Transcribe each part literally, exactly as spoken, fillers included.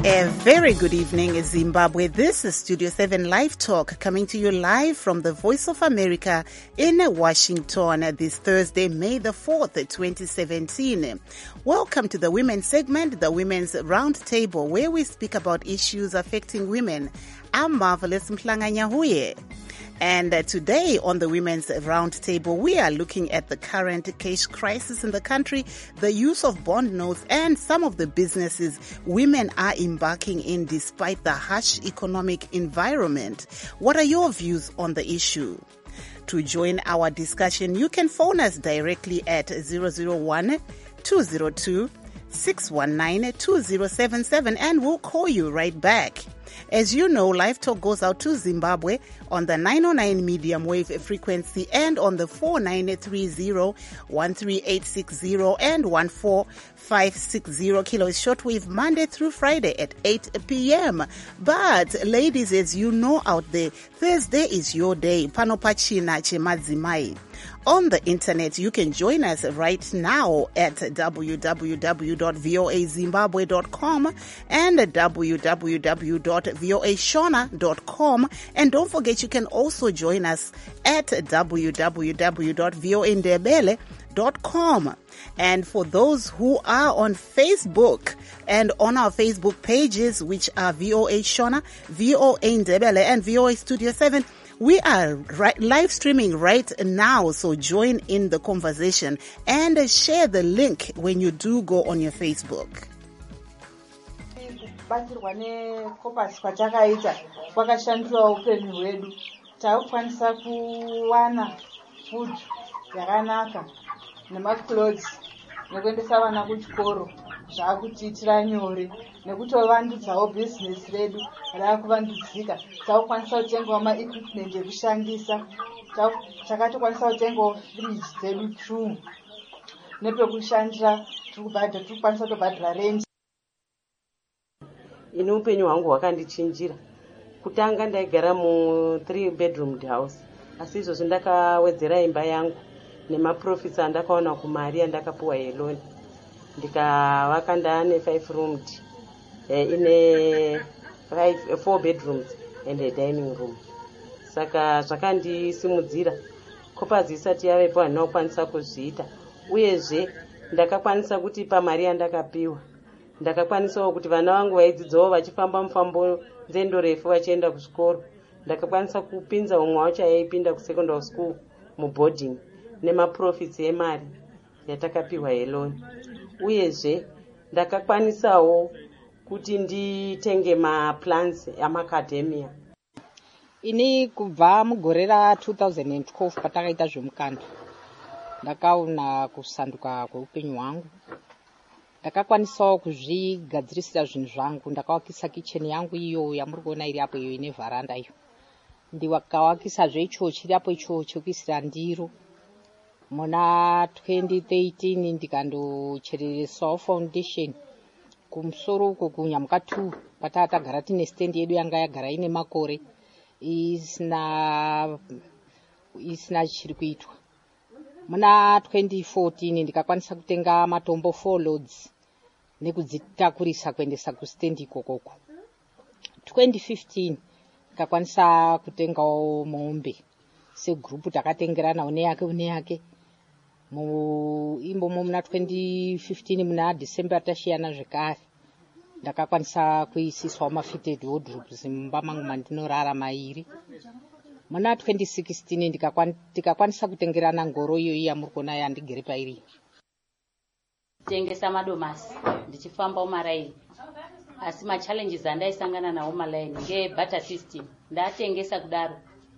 A very good evening, Zimbabwe. This is Studio seven Live Talk, coming to you live from the Voice of America in Washington this Thursday, May the fourth, twenty seventeen. Welcome to the Women's segment, the Women's Roundtable, where we speak about issues affecting women. I'm Marvelous Mhlanganyahuye. And uh, today on the Women's Roundtable, we are looking at the current cash crisis in the country, the use of bond notes, and some of the businesses women are embarking in despite the harsh economic environment. What are your views on the issue? To join our discussion, you can phone us directly at zero zero one, two zero two, six one nine, two zero seven seven, and we'll call you right back. As you know, Live Talk goes out to Zimbabwe on the nine oh nine medium wave frequency and on the four nine three zero, one three eight six zero and one four five six zero kilohertz shortwave Monday through Friday at eight p.m. But ladies, as you know out there, Thursday is your day. Panopachina chemadzimai. On the internet, you can join us right now at w w w dot voa zimbabwe dot com and w w w dot voa shona dot com. And don't forget, you can also join us at w w w dot voa ndebele dot com. And for those who are on Facebook and on our Facebook pages, which are V O A Shona, V O A Ndebele, and V O A Studio seven, we are right, live streaming right now, so join in the conversation and share the link when you do go on your Facebook. Kubatsirwa neCopas kwatakaita kwakashandura upenyu hwedu. Takukwanisa kuwana food yakanaka nemaclothes nekuendesa vana kuchikoro zvakutiitira nyore nekutovandudzao business redu rakuvandudzika. Takukwanisa kutengawo maequipment ekushandisa, takatokwanisa kutengawo fridge dzedu two nepekushandira tikubhadha tikukwanisa kutobhadhira rent. Ini upenyu hwangu hwakandichinjira. Kutanga ndaigara mu three bedroom house, asi izvozvo ndakawedzera imba yangu nemaprofits andakaona kumari yandakapuwa yeloni, ndikavaka ndane five roomed ine five four bedrooms and a dining room. Saka zvakandisimudzira. Copas isati yavepo handina kukwanisa kuzviita, uyezve ndakakwanisa kuti pamari yandakapiwa ndakakwanisawo kuti vana vangu vaidzidzawo vachifamba mufambo nzendo refu vachienda kuzvikoro. Ndakakwanisa kupinza umwe wacho aipinda kusecondary school muboarding nemaprofits emari yatakapiwa yeloni. Uyezve ndakakwanisawo kuti nditenge maplans amacademia. Ini kubva mugore ra two thousand twelve patakaita zvemukanda, ndakaona kusanduka kweupenyu hwangu. Ndakakwanisawo kuzvigadzirisira zvinhu zvangu. Ndakavakisa kitchen yangu iyo yamuri kuona iri apo iyo ine vharanda iyo. Ndikavakisazve icho chiri apo icho chekuisira ndiro. Muna twenty thirteen ndikandochereresawo foundation kumusoro uko kunyamuka two patatagara tine stand yedu yanga yagara ine makore isina isina chiri kuitwa. Muna twenty fourteen ndikakwanisa kutenga matombo four loads nekudzitakurisa kuendesa kustand ikokoko. twenty fifteen ndikakwanisa kutengawo mombe segroup takatengerana une yake une yake. Mu imbomo muna twenty fifteen muna December tashiyana zvekare ndakakwanisa kuisiswa mafitted wardrobes mumba mangu mandinorara mairi. Muna twenty sixteen ndikakwanisa kutengerana ngoro iyo yamuri kuona yandigere pairi. Tengesa madomasi ndichifamba umaraini, asi machallenges andaisangana nawo malaini ngebutter system. Ndatengesa kudaro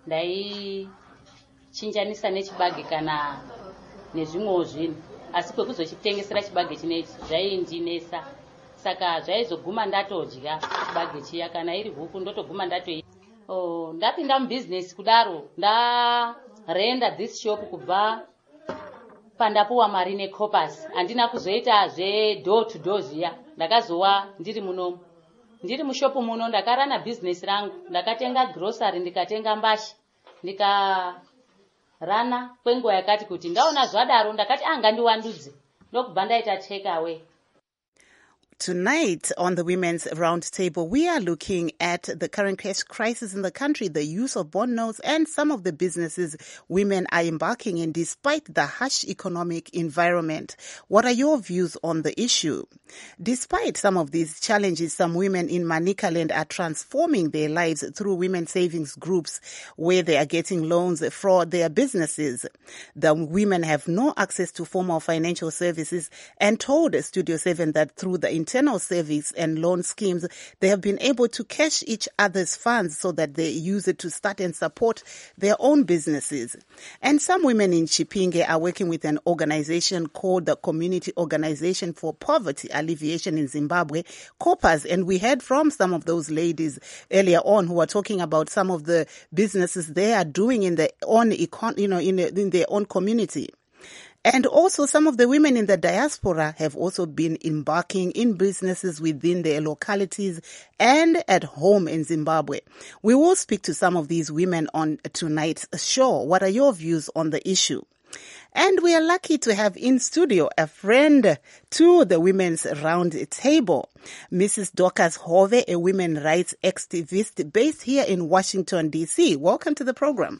ndaichinjanisa nechibage kana nezvimwewo zvinhu, asi kwekuzochitengesera chibage chinechi zvaindinesa. Saka zvaizoguma ndatodya chibage chiya, kana iri huku ndotoguma ndatoita. Oh, ndapinda mubusiness kudaro, ndarenda this shop kubva pandapuwa mari neCopas. Handina kuzoita zve door to door zviya. Ndakazowa ndiri muno ndiri mushopu muno ndakarana business rangu, ndakatenga grocery, ndikatenga mbashi, ndikarana kwenguva yakati kuti ndaona zvadaro ndakati anga ndiwandudze ndokubva ndaita take away. Tonight on the Women's Roundtable, we are looking at the current cash crisis in the country, the use of bond notes, and some of the businesses women are embarking in despite the harsh economic environment. What are your views on the issue? Despite some of these challenges, some women in Manicaland are transforming their lives through women savings groups where they are getting loans for their businesses. The women have no access to formal financial services and told Studio seven that through the internal savings and loan schemes, they have been able to cash each other's funds so that they use it to start and support their own businesses. And some women in Chipinge are working with an organization called the Community Organization for Poverty Alleviation in Zimbabwe, COPAZ. And we heard from some of those ladies earlier on who are talking about some of the businesses they are doing in their own, econ- you know, in, in their own community. And also some of the women in the diaspora have also been embarking in businesses within their localities and at home in Zimbabwe. We will speak to some of these women on tonight's show. What are your views on the issue? And we are lucky to have in studio a friend to the Women's Round Table, Missus Dorcas Hove, a women rights activist based here in Washington, D C. Welcome to the program.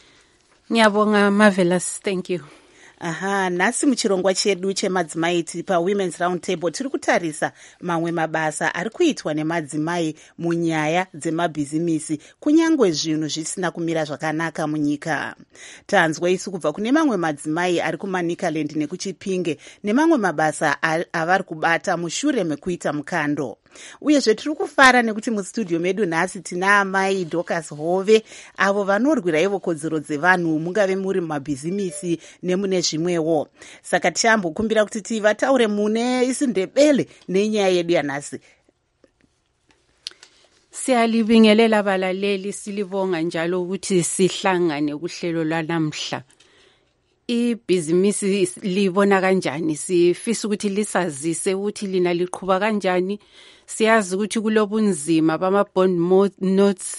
Ngiyabonga, marvelous. Thank you. Aha, nasi muchirongwa chedu chemadzimai pa Women's Roundtable tiri kutarisa mamwe mabasa ari kuitwa nemadzimai munyaya dzemabhizimisi kunyangwe zvinhu zvisina kumira zvakanaka munyika. Tanzwa isu kubva kune mamwe madzimai ari kuManicaland nekuChipinge nemamwe mabasa avari kubata mushure mekuita mukando. Uyezve tiri kufara nekuti mustudio medu nhasi tina amai Dorcas Hove avo vanorwira ivo kodzero dzevanhu mungave muri mumabhizimisi nemune zvimwewo. Saka tichambokumbira kuti tivataure mune isindebele nenyaya yedu yanhasi. Siyalibingelela balaleli, silibonga njalo ukuthi sihlangane kuhlelo lwanamhla. Ibhizinisi libona kanjani, sifisa ukuthi lisazise ukuthi lina liqhubeka kanjani. Siyazi ukuthi kulobunzima bama bond notes,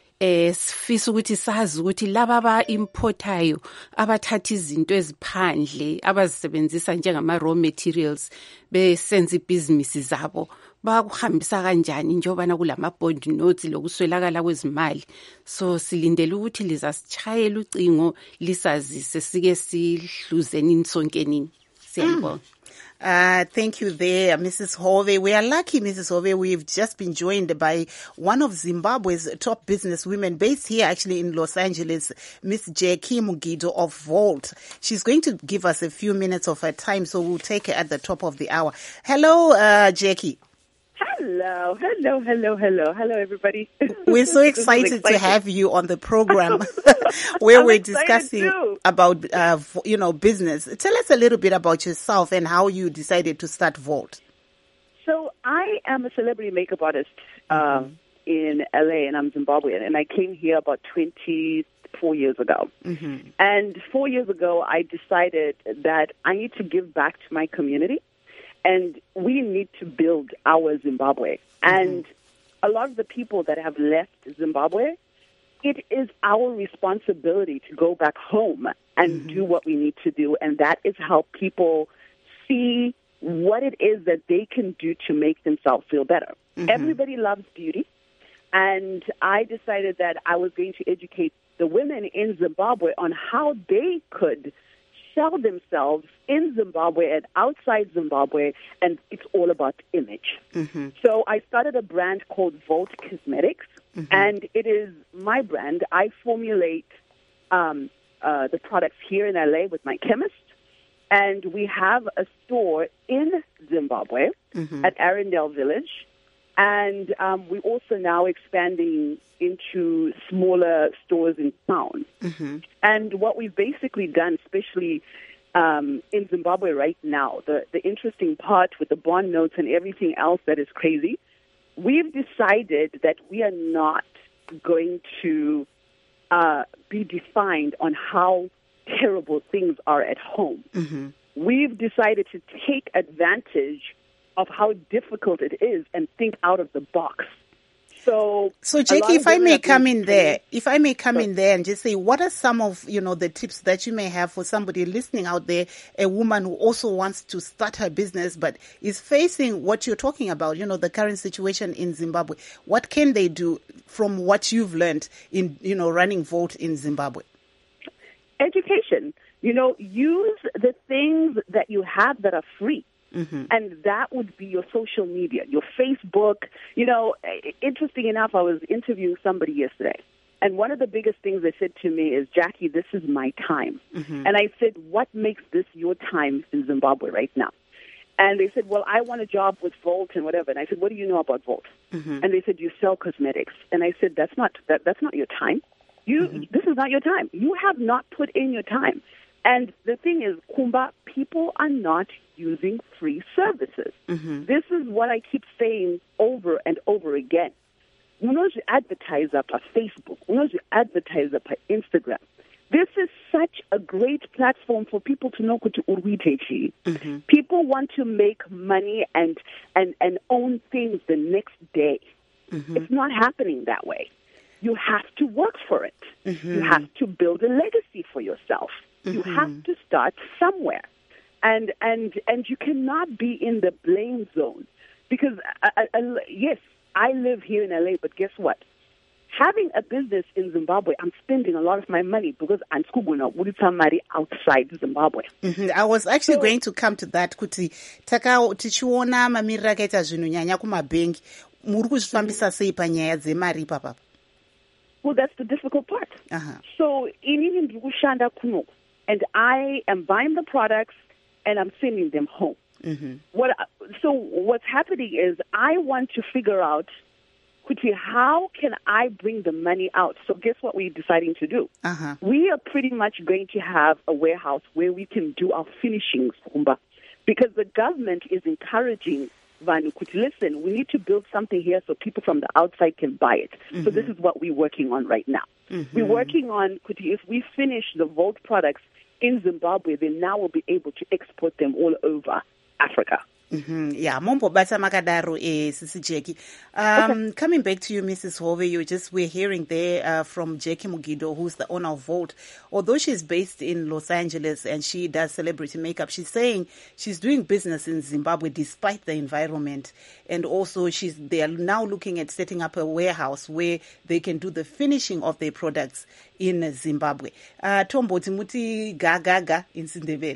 eh sifisa ukuthi sazi ukuthi laba aba importayo abathatha izinto eziphandle abazisebenzisa njengama raw materials besenza ibhizinisi zabo bakuhambisa kanjani njobana kulama bond notes lokuswelakala kwezimali. So silindele ukuthi lizasichayela ucingo lisazise sike sihluzeni insonkenini. Siyabonga. Uh, thank you there, Missus Hove. We are lucky, Missus Hove. We've just been joined by one of Zimbabwe's top business women based here actually in Los Angeles, Miss Jackie Mugido of Volt. She's going to give us a few minutes of her time, so we'll take her at the top of the hour. Hello, uh, Jackie. Hello, hello, hello, hello, hello, everybody. We're so excited to have you on the program where I'm we're discussing too. about, uh, you know, business. Tell us a little bit about yourself and how you decided to start Volt. So I am a celebrity makeup artist um, in L A, and I'm Zimbabwean, and I came here about twenty-four years ago. Mm-hmm. And four years ago, I decided that I need to give back to my community. And we need to build our Zimbabwe. Mm-hmm. And a lot of the people that have left Zimbabwe, it is our responsibility to go back home and mm-hmm. do what we need to do. And that is how people see what it is that they can do to make themselves feel better. Mm-hmm. Everybody loves beauty. And I decided that I was going to educate the women in Zimbabwe on how they could sell themselves in Zimbabwe and outside Zimbabwe, and it's all about image. Mm-hmm. So I started a brand called Volt Cosmetics, mm-hmm. and it is my brand. I formulate um, uh, the products here in L A with my chemist, and we have a store in Zimbabwe mm-hmm. at Arundel Village, and um, we're also now expanding into smaller stores in town. Mm-hmm. And what we've basically done, especially um, in Zimbabwe right now, the, the interesting part with the bond notes and everything else that is crazy, we've decided that we are not going to uh, be defined on how terrible things are at home. Mm-hmm. We've decided to take advantage of how difficult it is and think out of the box. So, so Jackie, if I may come in there, if I may come in there and just say, what are some of, you know, the tips that you may have for somebody listening out there, a woman who also wants to start her business but is facing what you're talking about, you know, the current situation in Zimbabwe? What can they do from what you've learned in, you know, running Volt in Zimbabwe? Education. You know, use the things that you have that are free. Mm-hmm. And that would be your social media, your Facebook. You know, interesting enough, I was interviewing somebody yesterday, and one of the biggest things they said to me is, Jackie, this is my time. Mm-hmm. And I said, what makes this your time in Zimbabwe right now? And they said, well, I want a job with Volt and whatever. And I said, what do you know about Volt? Mm-hmm. And they said, you sell cosmetics. And I said, that's not that, that's not your time. You mm-hmm. This is not your time. You have not put in your time. And the thing is, Kumba, people are not using free services. Mm-hmm. This is what I keep saying over and over again. Unozi advertiser per Facebook, unozi advertiser per Instagram. This is such a great platform for people to know kuti urwitechi. Mm-hmm. People want to make money and, and, and own things the next day. Mm-hmm. It's not happening that way. You have to work for it. Mm-hmm. You have to build a legacy for yourself. Mm-hmm. You have to start somewhere. And and and you cannot be in the blame zone. Because, I, I, yes, I live here in L A, but guess what? Having a business in Zimbabwe, I'm spending a lot of my money because I'm with somebody outside Zimbabwe. Mm-hmm. I was actually so, going to come to that. Kuti taka tichiona mamirira akaita zvinhu nyanya kumabhengi, muri kuzvifambisa sei panyaya dzemari papa? Well, that's the difficult part. Uh-huh. So, inini ndiri kushanda kuno, and I am buying the products and I'm sending them home. Mm-hmm. What? So what's happening is I want to figure out, Kuti, how can I bring the money out? So guess what we're deciding to do? Uh-huh. We are pretty much going to have a warehouse where we can do our finishings, Kumba, because the government is encouraging Vanu, Kuti, listen, we need to build something here so people from the outside can buy it. Mm-hmm. So this is what we're working on right now. Mm-hmm. We're working on, Kuti, if we finish the Volt products in Zimbabwe, then now we'll be able to export them all over Africa. Mm-hmm. Yeah, Mombo Bata Makadaro is Sisi Jackie. Um, okay. Coming back to you, Missus Hove, you just we're hearing there uh, from Jackie Mugido, who's the owner of Volt. Although she's based in Los Angeles and she does celebrity makeup, she's saying she's doing business in Zimbabwe despite the environment, and also she's they are now looking at setting up a warehouse where they can do the finishing of their products in Zimbabwe. Uh, Tombo Timuti Gaga in Sindebele.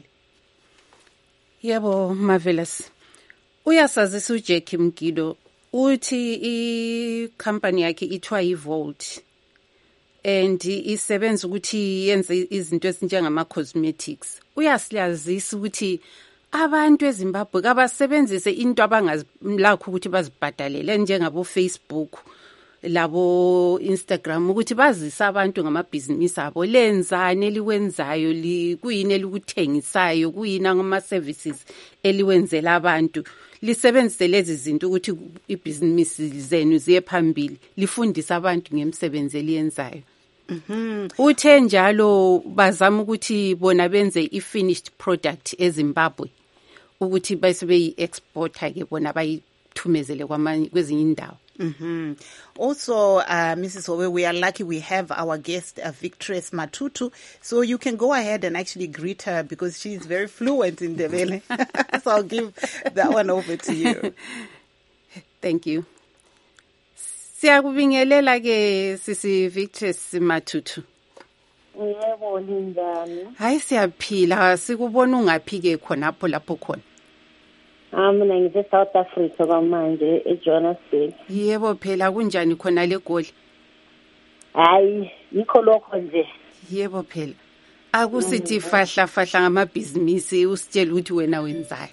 Yebo, marvelous. Uyasazisa uJackie Mgido uthi i-company yakhe ithiwa iVolt and isebenza ukuthi yenze izinto ezinjengama cosmetics. Uyasilazisa ukuthi abantu eZimbabwe kabasebenzise into abangazilakho ukuthi bazibhadalele njengabo Facebook labo Instagram ukuthi bazise abantu ngamabhizinisi abo lenzane eliwenzayo li kuyini elikuthengisayo kuyini ngama services eliwenzela abantu lisebenzise lezi zinto ukuthi ibhizinisi zenu ziye phambili lifundisa abantu ngemisebenzi eliyenzayo. Mhm. Uthe njalo bazama ukuthi bona benze i-finished product eZimbabwe ukuthi base beyi-exporter ke bona bayithumezele kwamanye kwezinye indawo. Mm-hmm. Also, uh, Missus Hove, we are lucky we have our guest, uh, Victress Matutu. So you can go ahead and actually greet her because she's very fluent in Ndebele. So I'll give that one over to you. Thank you. Siyakubingelela ke Sisi Victress Matutu. Yebo linjani? Hayi siyaphila, sikubona ungaphi ke khonapho lapho khona. Ah mina ngise South Africa kwamanje eJohannesburg. Yebo phela kunjani khona le Goli? Hayi yikho lokho nje. Yebo phela. Akusithi fahla fahla ngamabhizinisi usitshela ukuthi wena wenzayo.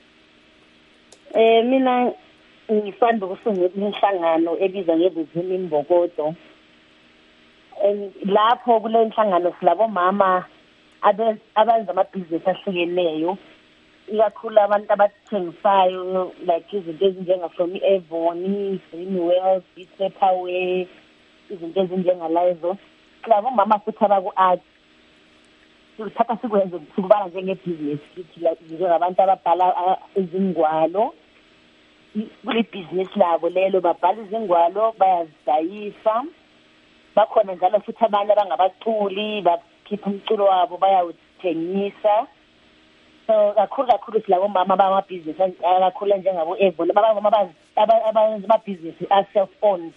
Eh mina ngisanda ukusungula inhlangano ebizwa ngeBuzima Imbokodo. And lapho kule nhlangano silabo mama abenza amabhizinisi ahlukeneyo. Ikakhulu abantu abathengisayo like izinto ezinjenga from Avon, Greenwell, Pepperway, izinto ezinjengalezo. Labo mama futhi abaku-art sikuthatha sikwenze sikubala njengebhizinisi kithi like njengabantu ababhala izingwalo kule business labo lelo babhala izingwalo bayazidayisa bakhona njalo futhi abantu abangabaculi bakhipha umculo wabo bayawuthengisa so kakhulu kakhulu silabo mama bamabhizinisi kakhulu njengabo Evo baba abayenza amabhizinisi self owned.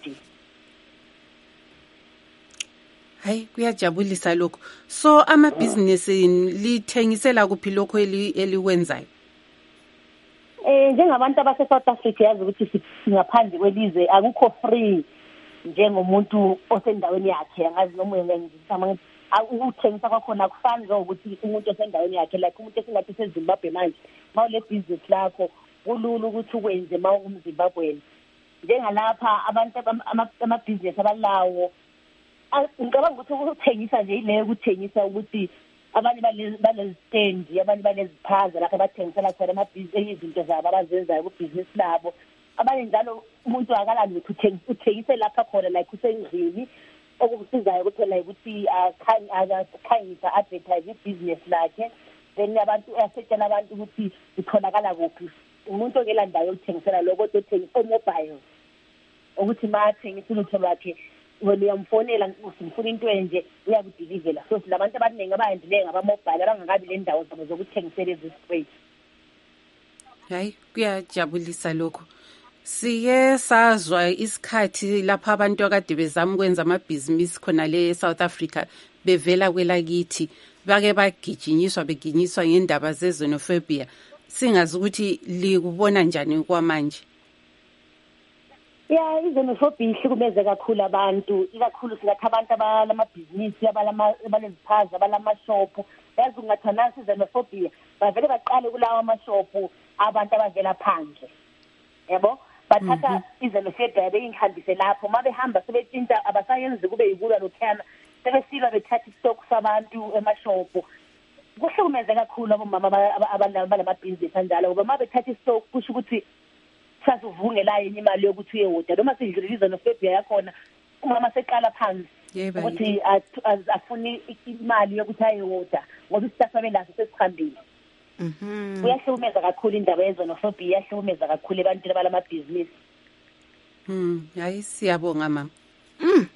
Hayi kuyajabulisa lokho. So amabhizinisi lithengisela kuphi lokho eliwenzayo? Eh njengabantu abase South Africa yazi ukuthi singaphandle kwelizwe akukho free njengomuntu osendaweni yakhe angazi noma ngiyengizama ukuthengisa kwakhona akufani njengokuthi umuntu osendaweni yakhe like umuntu esingathi seZimbabwe manje mawule business lakho kulula ukuthi ukwenze mawu umZimbabweni njengalapha abantu amabhizinisi abalawo ngicabanga ukuthi ukuthengisa nje ile ukuthengisa ukuthi abanye balezi stand abanye baleziphaza lapha bathengisela khona amabhizinisi izinto zabo abazenzayo ku business labo abanye njalo umuntu akalandi ukuthi uthengise lapha khona like usendlini okusizayo kuphela ukuthi akhanyisa advertise business lakhe then abantu asetshela abantu ukuthi itholakala kuphi umuntu ongelandayo ukuthengisela lokho othengisa mobile ukuthi mathengisa ulutho lwakhe wena uyamfonela usifuna into enje uyakudilivela so silabantu abaningi abayendileyo ngaba mobile abangakabi le ndawo zabo zokuthengisela ezispace. Hayi kuyajabulisa lokho. Siye sazwa isikhathi lapha abantu akade bezama ukwenza amabhizinisi khona le South Africa bevela kwelakithi bake bagijinyiswa beginyiswa ngendaba zezenophobia singazi ukuthi likubona njani kwamanje. Yeah, izenophobia ihlukumeze kakhulu abantu ikakhulu singathi abantu abalamabhizinisi abaleziphaza abalamashop yazi ungathana izenophobia bavele baqale kulawa amashopu abantu abavela phandle yabo bathatha izenophobia beyihambise lapho mabe hamba sebethinta abasayenzi kube yikulwa lokhana sebesila bethatha istock sabantu emashopu kuhlukumeze kakhulu abomama abalamabhizinisi kanjalo ngoba mabe bethatha istock kusho ukuthi sasuvunge la yenye imali yokuthi uyewoda noma sidlulile izenophobia yakhona umama seqala phansi ukuthi afuni imali yokuthi ayewoda ngoba isitafa belaso sesikhambile. Mhm. Uyahlukumeza kakhulu indaba yezenophobia iyahlukumeza kakhulu ebantwini abalamabhizinisi. Mhm, hayi siyabonga mama. Mm.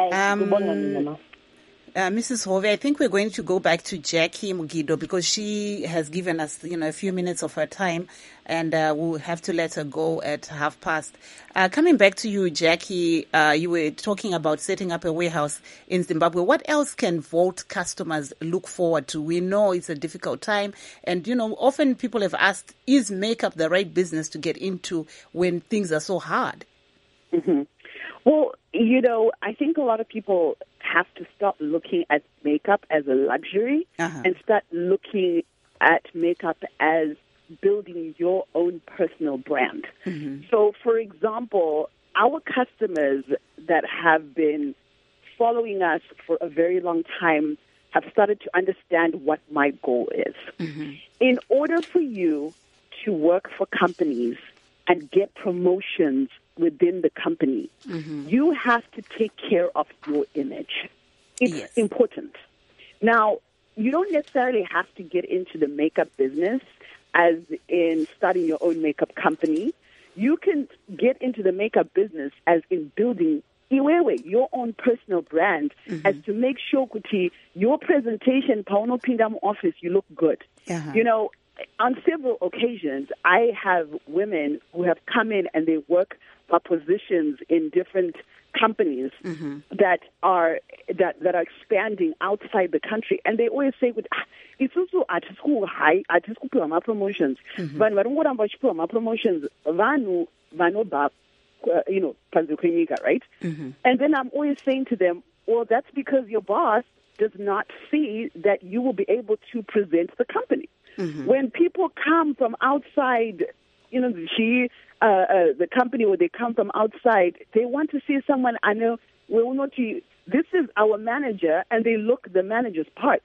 Um, Uh, Missus Hove, I think we're going to go back to Jackie Mugido because she has given us, you know, a few minutes of her time, and uh, we'll have to let her go at half past. Uh, coming back to you, Jackie, uh, you were talking about setting up a warehouse in Zimbabwe. What else can Vault customers look forward to? We know it's a difficult time, and, you know, often people have asked, is makeup the right business to get into when things are so hard? Mm-hmm. Well, you know, I think a lot of people have to stop looking at makeup as a luxury uh-huh. and start looking at makeup as building your own personal brand. Mm-hmm. So, for example, our customers that have been following us for a very long time have started to understand what my goal is. Mm-hmm. In order for you to work for companies and get promotions within the company, mm-hmm. you have to take care of your image. It's yes. important. Now, you don't necessarily have to get into the makeup business as in starting your own makeup company. You can get into the makeup business as in building Iwewe, your own personal brand, mm-hmm. as to make sure kuti your presentation, Pauno Pindam office, you look good. Uh-huh. You know, on several occasions, I have women who have come in and they work for positions in different companies mm-hmm. that are that that are expanding outside the country, and they always say, ah, "It's also at school high at school my promotions." But when we go my promotions, vanu vanu you know, right? Mm-hmm. And then I'm always saying to them, "Well, that's because your boss does not see that you will be able to present the company." Mm-hmm. When people come from outside, you know, she, uh, uh, the company where they come from outside, they want to see someone, I know, we will not, this is our manager, and they look the manager's part.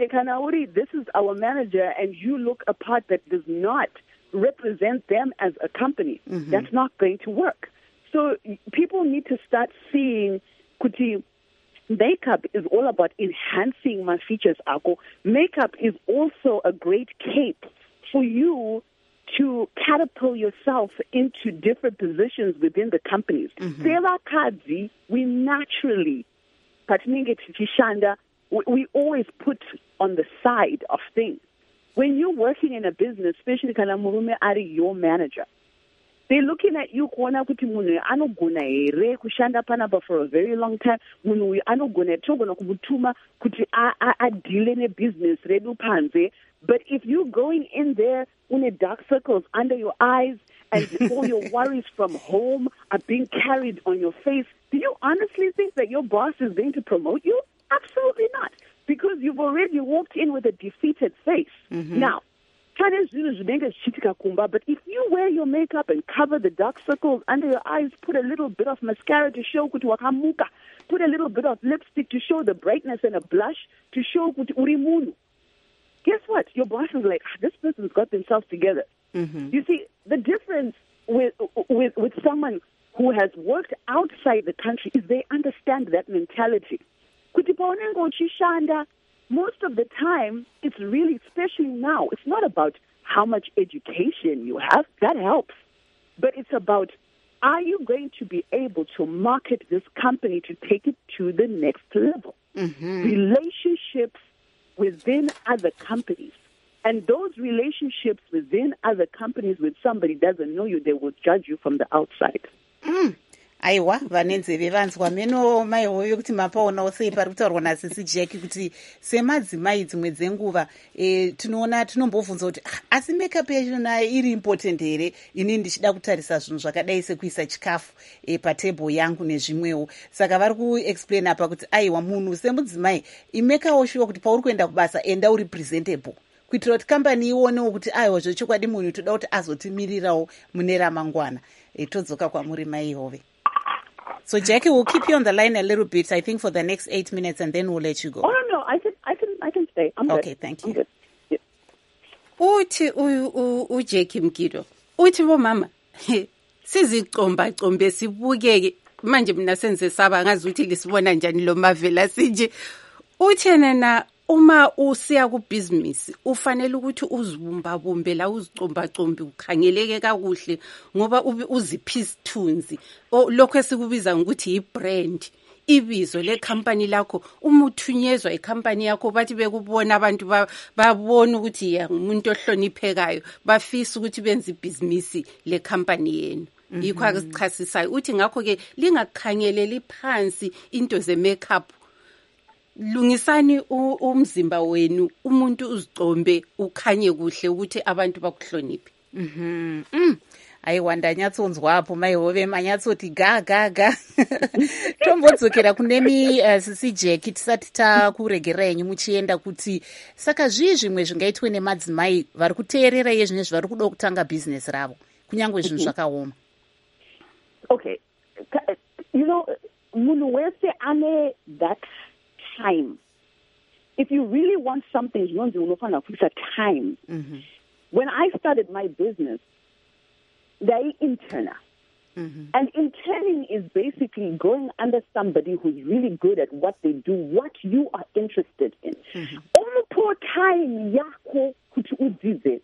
This is our manager, and you look a part that does not represent them as a company. Mm-hmm. That's not going to work. So people need to start seeing, Kuti, makeup is all about enhancing my features, Ako. Makeup is also a great cape for you to catapult yourself into different positions within the companies. Mm-hmm. We naturally, we always put on the side of things. When you're working in a business, especially your manager, they're looking at you kuona kuti munhu anogona here kushanda panapa for a very long time. Munhu uyu anogona togona kumutuma kuti adile nebusiness redu panze. But if you're going in there with dark circles under your eyes and all your worries from home are being carried on your face, do you honestly think that your boss is going to promote you? Absolutely not. Because you've already walked in with a defeated face. Mm-hmm. Now, but if you wear your makeup and cover the dark circles under your eyes, put a little bit of mascara to show kuti wakamuka, put a little bit of lipstick to show the brightness and a blush to show kuti urimunu. Guess what? Your boss is like, ah, this person's got themselves together. Mm-hmm. You see, the difference with, with with someone who has worked outside the country is they understand that mentality. Most of the time, it's really, especially now, it's not about how much education you have. That helps. But it's about, are you going to be able to market this company to take it to the next level? Mm-hmm. Relationships within other companies. And those relationships within other companies with somebody doesn't know you, they will judge you from the outside. Mm. Aiwa vanenzeve vanzwa meno maihoyo kuti mapaonawo sei pari kutaurwa nasisi Jackie kuti semadzimai dzimwe dzenguva e, tinoona tinombobvunza kuti asi makeup yachona iri important here, ini ndichida kutarisa zvinhu zvakadai sekuisa chikafu e, patebho yangu nezvimwewo. Saka vari kuexplain apa kuti aiwa munhu semudzimai imekawo shuwa kuti pauri kuenda kubasa enda uri presentable kuitira kuti kambani ionewo kuti aiwa zvechokwadi munhu toda kuti azotimirirawo mune ramangwana. E, todzoka kwamuri maihove. So, Jackie, we'll keep you on the line a little bit, I think, for the next eight minutes, and then we'll let you go. Oh, no, no, I can, I can, I can stay. I'm okay, good. Thank I'm you. good. Yeah. Uthi u Jackie Mkido. Uthi bo mama. Sizicomba combe sibukeke manje mina senze saba ngazi ukuthi lisibona njani lo mavela sinje. Uthi na uma usiya ku business ufanele ukuthi uzibumba bumbe la uzicomba combe ukhangeleke kakuhle ngoba uziphi isithunzi lokho esikubiza ukuthi ibrand ibizo le company lakho uma uthunyezwa icompany yakho bathi bekubona abantu babona ukuthi ya umuntu ohloniphekayo bafisa ukuthi benze ibusiness le company yenu. Yikho akusichasisayo uthi ngakho ke lingakhangeleli phansi into ze makeup. Lungisani umzimba wenu umuntu uzicombe ukhanye kuhle ukuthi abantu bakuhloniphe. Mhm. Mm. Aiwanda nyatsonzwa hapo maihove manyatsoti ga ga ga. Tombodzokera kunemi uh, sisi Jackie tisati takuregera yenyu muchienda kuti saka zvii zvimwe zvingaitwe nemadzimai vari kuteerera iye zvine zvari kuda kutanga business ravo kunyangwe zvinhu zvakaoma. Okay. You know, munhu wese ane that time. If you really want something, you want to put a time. Mm-hmm. When I started my business, they interna. Mm-hmm. And interning is basically going under somebody who's really good at what they do, what you are interested in. All time yako kuti udzize.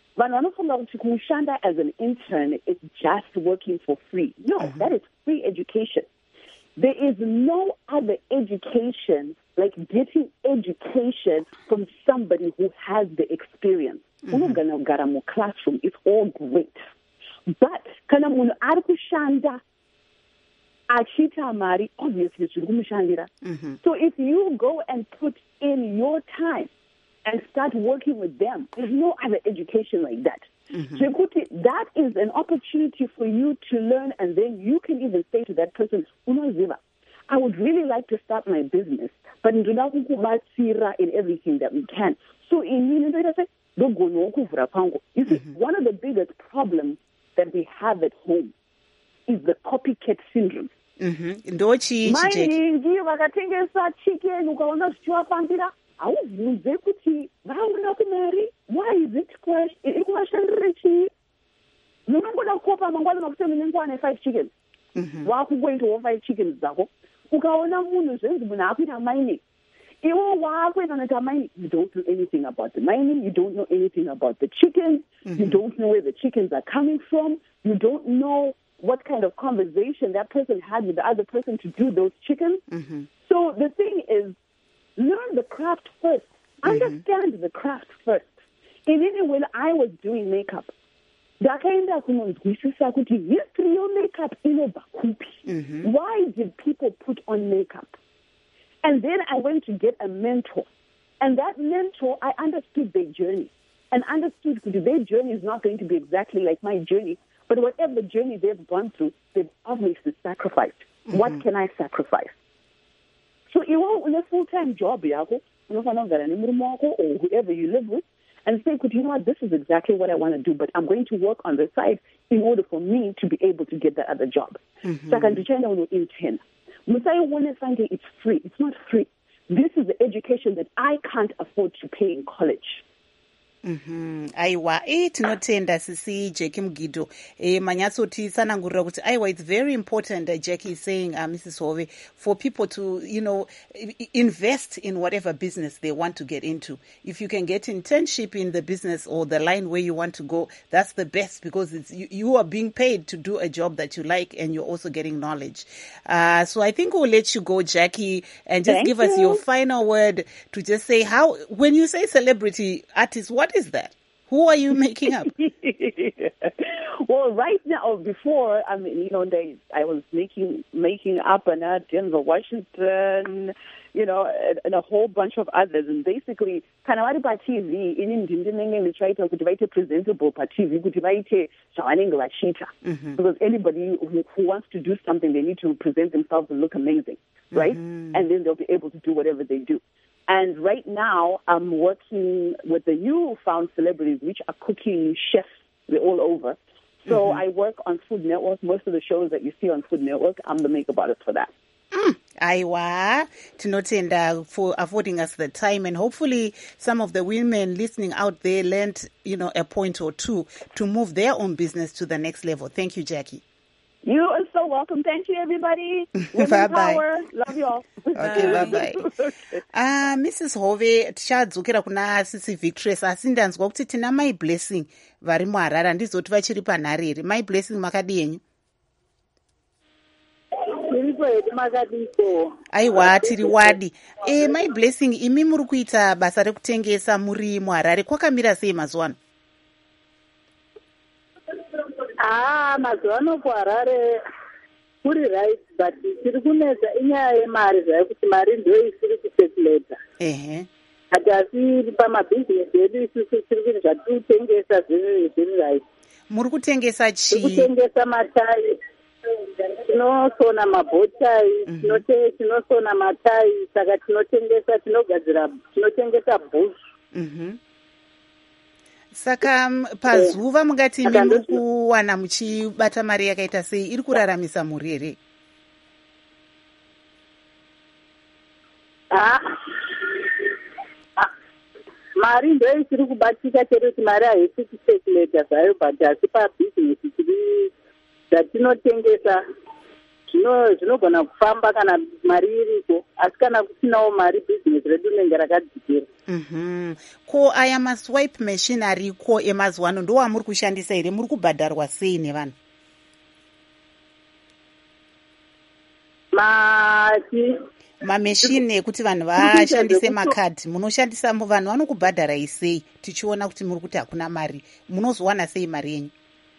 As an intern, it's just working for free. No, mm-hmm. that is free education. There is no other education like getting education from somebody who has the experience. Mm-hmm. Classroom, it's all great. But kana munhu ari kushanda achita mari obviously zviri kumushandira. So if you go and put in your time and start working with them, there's no other education like that. Mm-hmm. So that is an opportunity for you to learn, and then you can even say to that person, Unoziva, I would really like to start my business, but in everything that we can. So in you see, one of the biggest problems that we have at home is the copycat syndrome. Ndochi mainji vakatengesa chicken ukaona zvichivafambira haubvunze kuti vaona kumari, why is it crash ikwashandire chii unongoda kukopa mangwana makuti munengwana five chickens wakungoitawo five chickens dzako ukaona munhu zvenzi munhu akuita mining You don't know anything about the mining. You don't know anything about the chickens. Mm-hmm. You don't know where the chickens are coming from. You don't know what kind of conversation that person had with the other person to do those chickens. Mm-hmm. So the thing is, learn the craft first. Mm-hmm. Understand the craft first. And even when I was doing makeup, ndakaenda kunonzwisisa kuti history yemakeup inobva kupi. Why did people put on makeup? And then I went to get a mentor. And that mentor, I understood their journey. And understood that their journey is not going to be exactly like my journey. But whatever journey they've gone through, they've obviously sacrificed. Mm-hmm. What can I sacrifice? So you want a full-time job, or whoever you live with, and say, you know what, this is exactly what I want to do, but I'm going to work on the side in order for me to be able to get that other job. So I can do China in ten. It's free. It's not free. This is the education that I can't afford to pay in college. Mm-hmm. Aiwa, eh, tinotenda sisi Jackie Mgido. Eh, manyatsoti sanangurira kuti aiwa, it's very important, uh, Jackie is saying, uh, Missus Hove, for people to, you know, invest in whatever business they want to get into. If you can get internship in the business or the line where you want to go, that's the best, because it's you, you are being paid to do a job that you like, and you're also getting knowledge. Uh, so I think we'll let you go, Jackie, and just Thank give you. us your final word to just say how, when you say celebrity artist, what is that? Who are you making up? Well, right now, before, I mean, you know, they, I was making making up an uh, Denver, Washington, you know, and, and a whole bunch of others. And basically, kind of like T V, in Indian, they try to cultivate a presentable T V, cultivate shining like cheetah. Because anybody who, who wants to do something, they need to present themselves and look amazing, right? Mm-hmm. And then they'll be able to do whatever they do. And right now, I'm working with the new found celebrities, which are cooking chefs. They're all over. So mm-hmm. I work on Food Network. Most of the shows that you see on Food Network, I'm the makeup artist for that. Mm. Aiwa, tinotenda for affording us the time, and hopefully some of the women listening out there learned, you know, a point or two to move their own business to the next level. Thank you, Jackie. You are so welcome. Thank you, everybody. Bye bye. Love you all. Okay, bye bye. Okay. Uh, Missus Hove, tichadzokera kuna Sisi Victress, asi ndanzwa kuti tina My Blessing vari muHarare, ndizoti vachiri panharere. My Blessing makadi yenyu? Aiwa, tiri wadi. Eh, My Blessing, imi muri kuita basa rekutengesa muri muHarare, kwakamira sei mazuva ano? Ah, mazuano kuHarare kuri right, but tiri kunetsa inyaya yemari zvayo, kuti mari ndio isiri kusekuleta. Ehe. Ati asi pamabhizinesi edu isusu tiri kuti zvatiri kutengesa zviri right. Muri kutengesa chii? Tiri kutengesa matai, tinosona mabhotai, tinosona matai, saka tinotengesa, tinogadzira, tinotengesa bhushu. Mhm. Saka pazuva mungati imi muri kuwana muchibata mari yakaita sei? Iri kuraramisa mhuri here? Ah, mari ndo isiri kubatika, chero kuti mari haisi kusekuleta zvayo, but asi pabhizinesi tiri zvatinotengesa zvinogona kufamba kana mari iriko, asi kana kusinawo mari bhizinesi redu rinenge rakadzikira. Mhm. Ko aya maswipe machine ariko emazuva ano ndo amuri kushandisa here? Muri kubhadharwa sei nevanhu? Mati mameshini ekuti vanhu vashandise makadhi, munoshandisa vanhu vanokubhadharai sei? Tichiona kuti muri kuti hakuna mari, munozowana sei mari yenyu?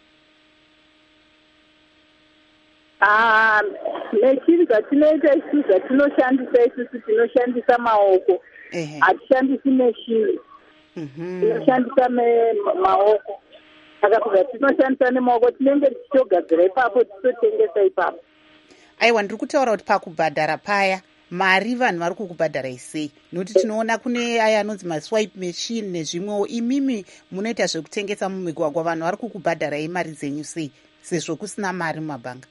Ah, meshini zvatinoita isusu, zvatinoshandisa isusu tinoshandisa maoko. Hatishandisi meshini, tinoshandisa maoko. Saka kuti tinoshandisa nemaoko tinenge tichitogadzira ipapo, tichitotengesa ipapo. Aiwa, ndiri kutaura kuti pakubhadhara paya mari vanhu vari kukubhadharai sei? Nokuti tinoona kune aya anonzi maswipe machine nezvimwewo. Imimi munoita zvekutengesa mumigwagwa, vanhu vari kukubhadharai mari dzenyu sei, sezvo kusina mari mumabhanga?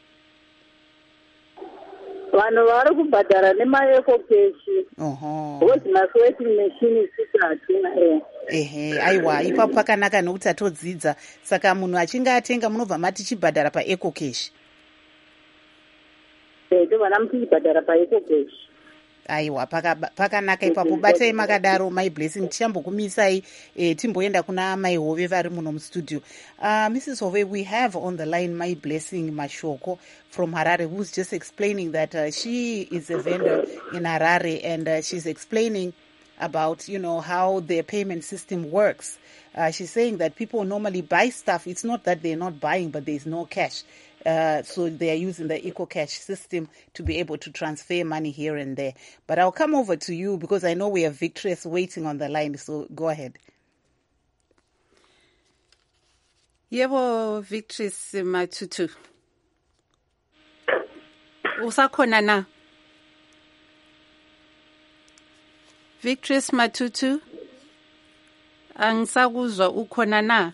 Vanhu vari kubhadhara nemaeko keshi. Oho. Because maswipe machine isusu hatina. Ehe, aiwa, ipapo pakanaka nokuti atodzidza. Saka munhu achinge atenga munobva mati chibhadhara paeko keshi. Ehe, vana muchibhadhara paeko keshi. aiwa pakanaka ipapo batai makadaro my blessing tichambokumisai eh, timboenda kuna mai hove vari muno mustudio. uh, Mrs Hove, we have on the line my blessing Mashoko from Harare, who's just explaining that uh, she is a vendor in Harare, and uh, she's explaining about, you know, how their payment system works. Uh, she's saying that people normally buy stuff. It's not that they're not buying, but there's no cash. Uh, so they are using the EcoCash system to be able to transfer money here and there. But I'll come over to you because I know we have Victress waiting on the line. So go ahead. Yebo Victress Matutu. Usakhona na? Victress Matutu. Angisakuzwa ukhona na?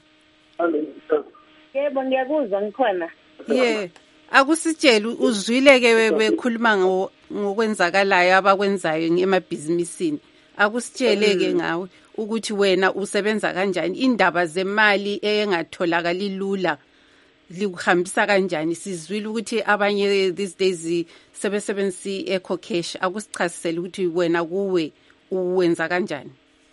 Yebo ngiyakuzwa ngikhona. Yeah, akusitshela uzwile ke bekhuluma ngokwenzakalayo abakwenzayo emabhizinisini. Akusitshele ke ngawe ukuthi wena usebenza kanjani, indaba zemali engatholakali lula likuhambisa kanjani. Sizwile ukuthi abanye these days sebesebenzisa EcoCash. Akusichasisele ukuthi wena kuwe uwenza kanjani.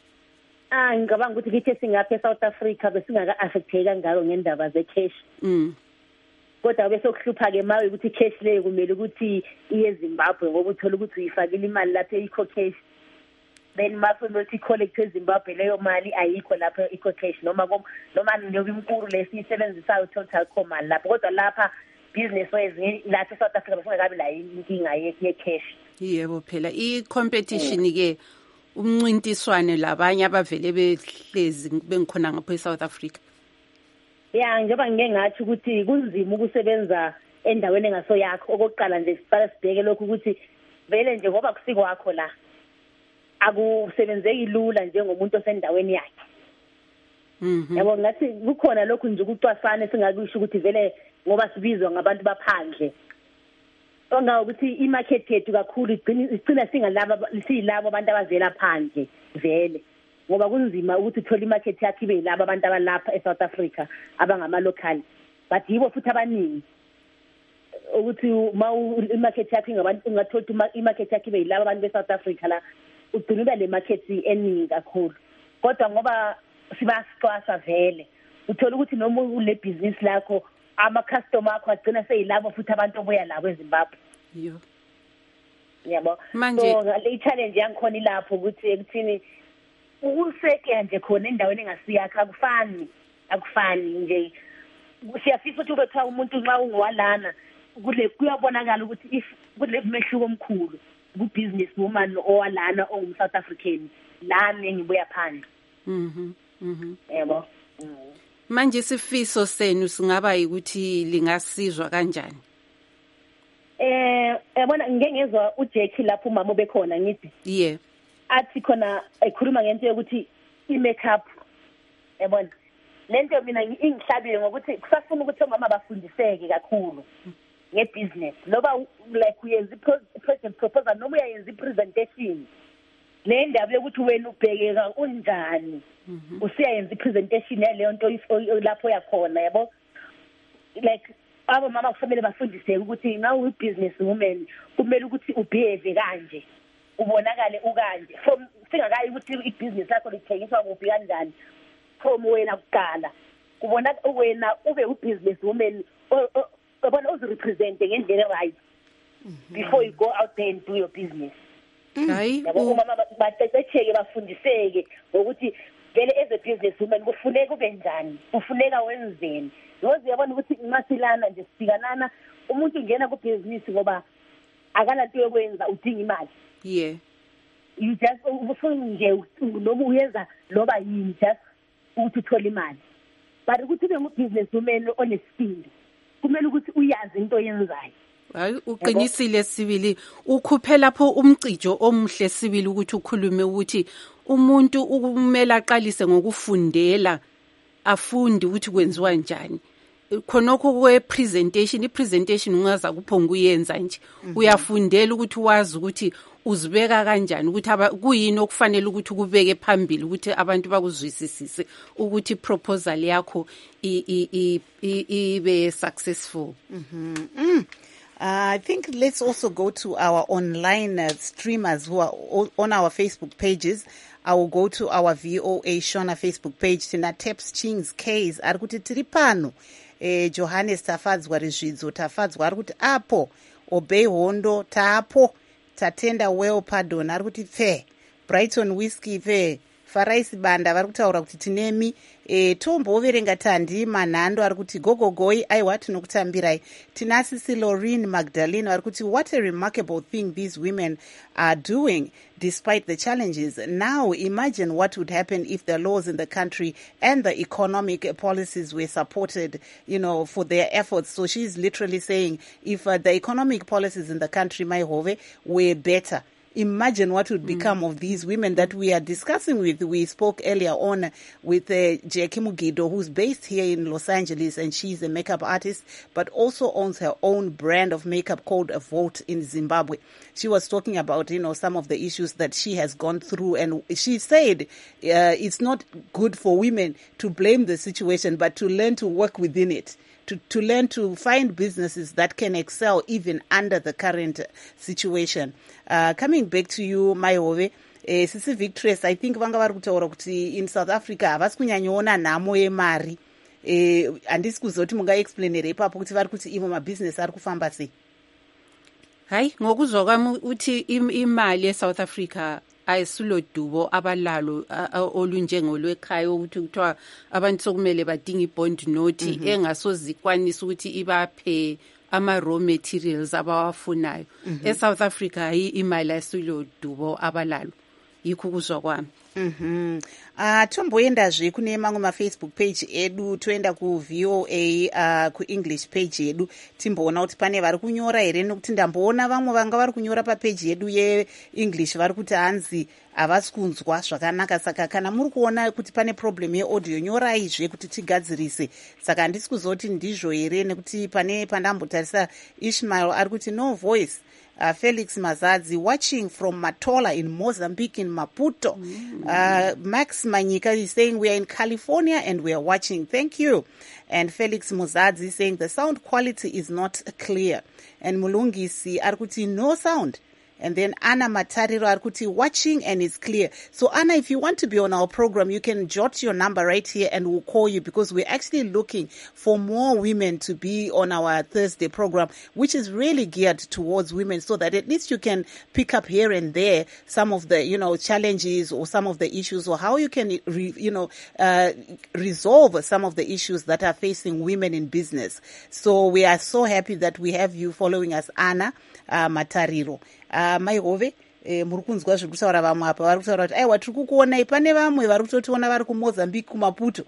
Ah ngicabanga ukuthi kithi singapha eSouth Africa besingaka affecteka ngalo ngendaba zecash. Mm. Kodwa bese okuhlupha ke mawe ukuthi cash leyo kumele ukuthi iye Zimbabwe ngoba uthola ukuthi uyifakile imali lapha eCocash. Then mafuna ukuthi collect eZimbabwe leyo mali ayikho lapha eCocash noma noma noma inkuru lesiyisebenzisayo total command lapha. Kodwa lapha business wise lapha eSouth Africa besingakabi la inkinga yecash. Yebo phela I competition ke umncintiswane labanye abavele behlezi bengikhona ngapha eSouth Africa. Yeah, njengoba ngike ngathi ukuthi kunzima ukusebenza endaweni engaso yakho. Okokuqala nje siqala sibheke lokho ukuthi vele nje ngoba kusiko wakho la akusebenzeki lula njengomuntu osendaweni yakhe. Mhm. Yabo ngathi kukhona lokho nje ukucwasana singakusho ukuthi vele ngoba sibizwa ngabantu baphandle. Onga ukuthi imarket yethu kakhulu igcina singalabo silabo abantu abavela phandle vele. Ngoba kunzima ukuthi uthola imarket yakhe ibe laba abantu abalapha eSouth Africa abangama local. But yibo futhi abaningi. Ukuthi ma imarket yakhe ngabantu ungathola imarket yakhe ibe laba abantu beSouth Africa la ugcina le market eningi kakhulu. Kodwa ngoba sibasixwasa vele uthola ukuthi noma ule business lakho ama customer akho agcina seyilabo futhi abantu obuya labo eZimbabwe. Yo. Yabo. Manje so le challenge yangikhona ilapho ukuthi ekuthini useke nje khona endaweni engasiyakha akufani akufani nje siyafisa ukuthi ubetha umuntu nxa ungwalana kule kuyabonakala ukuthi if kule mehluko omkhulu ku business woman owalana ongum South African lami ngibuya phandle. Mhm. Mhm. Yebo. Manje isifiso senu singaba ukuthi lingasizwa kanjani? Eh yabona ngeke ngezwe uJackie lapho umama obekhona ngithi. Yeah. Athi khona ekhuluma ngento yokuthi i-makeup yabona lento mina ingihlabile ngokuthi kusafuna ukuthi omama bafundiseke kakhulu ngebusiness loba like uyenza i-project proposal noma uyenza i-presentation le ndaba yokuthi wena ubhekeka unjani usiyayenza i-presentation yaleyo nto lapho yakhona yabo like abo mama kufanele bafundiseke ukuthi na uyi-business woman kumele ukuthi ubehave kanje ubonakale ukanje from singakayi ukuthi i-business lakho lithengiswa kuphi kanjani from wena kuqala kubona wena ube u-business woman ubona uzirepresente ngendlela right before you go out there and do your business. Hayi yabo mama baqeqesheke bafundiseke ngokuthi vele as a business woman kufuneka ube njani kufuneka wenzeni ngoba uyabona ukuthi masilana nje sifikanana umuntu ungena ku business ngoba akala nto yokwenza udinga imali. Yeah. You just ufuna nje noma uyenza loba yini just ukuthi uthola imali. But ukuthi ube ngu-business woman onesibindi kumele ukuthi uyazi into oyenzayo. Hayi uqinisile Sibili ukhuphe lapho umcijo omuhle Sibili ukuthi ukhulume ukuthi umuntu ukumela aqalise ngokufundela afundi ukuthi kwenziwa njani. Khonokho kwe presentation ipresentation ungaza kuphonga uyenza nje uyafundela ukuthi wazi ukuthi uzibeka kanjani ukuthi kuyini okufanele ukuthi kubeke phambili ukuthi abantu bakuzwisisise ukuthi proposal yakho ibe successful. Mhm. Uh, I think let's also go to our online uh, streamers who are o- on our Facebook pages. I will go to our V O A Shona Facebook page. Tina Teps Chings K's ari kuti tiri pano. Eh, Johannes tafadzwa rizvidzo tafadzwa ari kuti apo Obey Hondo tapo tatenda well pardon ari kuti pfe Brighton Whiskey pfe Faraisi Banda vari kutaura kuti tinemi e, tomboverenga tandi manhando ari kuti gogogoi aiwa tinokutambirai. Tinasisi Lorraine Magdalene vari kuti what a remarkable thing these women are doing despite the challenges. Now imagine what would happen if the laws in the country and the economic policies were supported, you know, for their efforts. So she's literally saying if uh, the economic policies in the country, my hove, were better, imagine what would become mm. of these women that we are discussing with. We spoke earlier on with uh, Jackie Mugido, who's based here in Los Angeles, and she's a makeup artist, but also owns her own brand of makeup called A Vote in Zimbabwe. She was talking about, you know, some of the issues that she has gone through, and she said uh, it's not good for women to blame the situation, but to learn to work within it. To, to learn to find businesses that can excel even under the current situation. Uh, coming back to you, Maihove, eh, Sisi Victress, I think vanga vari kutaura kuti in South Africa havasi kunyanyoona nhamo yemari. Eh, handisi kuzoti mungaexplainere ipapo kuti vari kuti ivo mabhizinesi ari kufamba sei? Hayi, ngokuzwa kwami uthi imali eSouth Africa ayisulo dubo abalalo olunjengolwekhaya ukuthi kuthiwa abantu sokumele badinga ibond note engasozikwanisa ukuthi ibaphe ama raw materials abawafunayo. eSouth Africa hayi imali ayisulo dubo abalalo. Yikho kuzwa kwami. Mhm. Ah, tomboendazve kune mamwe mafacebook page edu, toenda ku V O A uh, ku English page yedu timboona kuti pane vari kunyora here, nekuti ndamboona vamwe vanga vari kunyora papage yedu yeEnglish vari kuti hanzi havasi kunzwa zvakanaka. Saka kana muri kuona kuti pane problem yeaudio, nyoraizve kuti tigadzirise. Saka handisi kuzoti ndizvo here, nekuti pane pandambotarisa Ishmael ari kuti no voice. Uh, Felix Mazadzi watching from Matola in Mozambique in Maputo. Mm. Uh, Max Manyika is saying we are in California and we are watching. Thank you. And Felix Mazadzi is saying the sound quality is not clear. And Mulungisi Arkuti no sound. And then Anna Matariro Arkuti watching and it's clear. So Anna, if you want to be on our program, you can jot your number right here and we'll call you, because we're actually looking for more women to be on our Thursday program, which is really geared towards women, so that at least you can pick up here and there some of the, you know, challenges or some of the issues, or how you can, re, you know, uh, resolve some of the issues that are facing women in business. So we are so happy that we have you following us, Anna uh, Matariro. Uh, Maihove, eh, muri kunzwa zviri kutaura vamwe apa vari kutaura kuti aiwa tiri kukuonai pane vamwe vari kutotiona vari kuMozambique kuMaputo.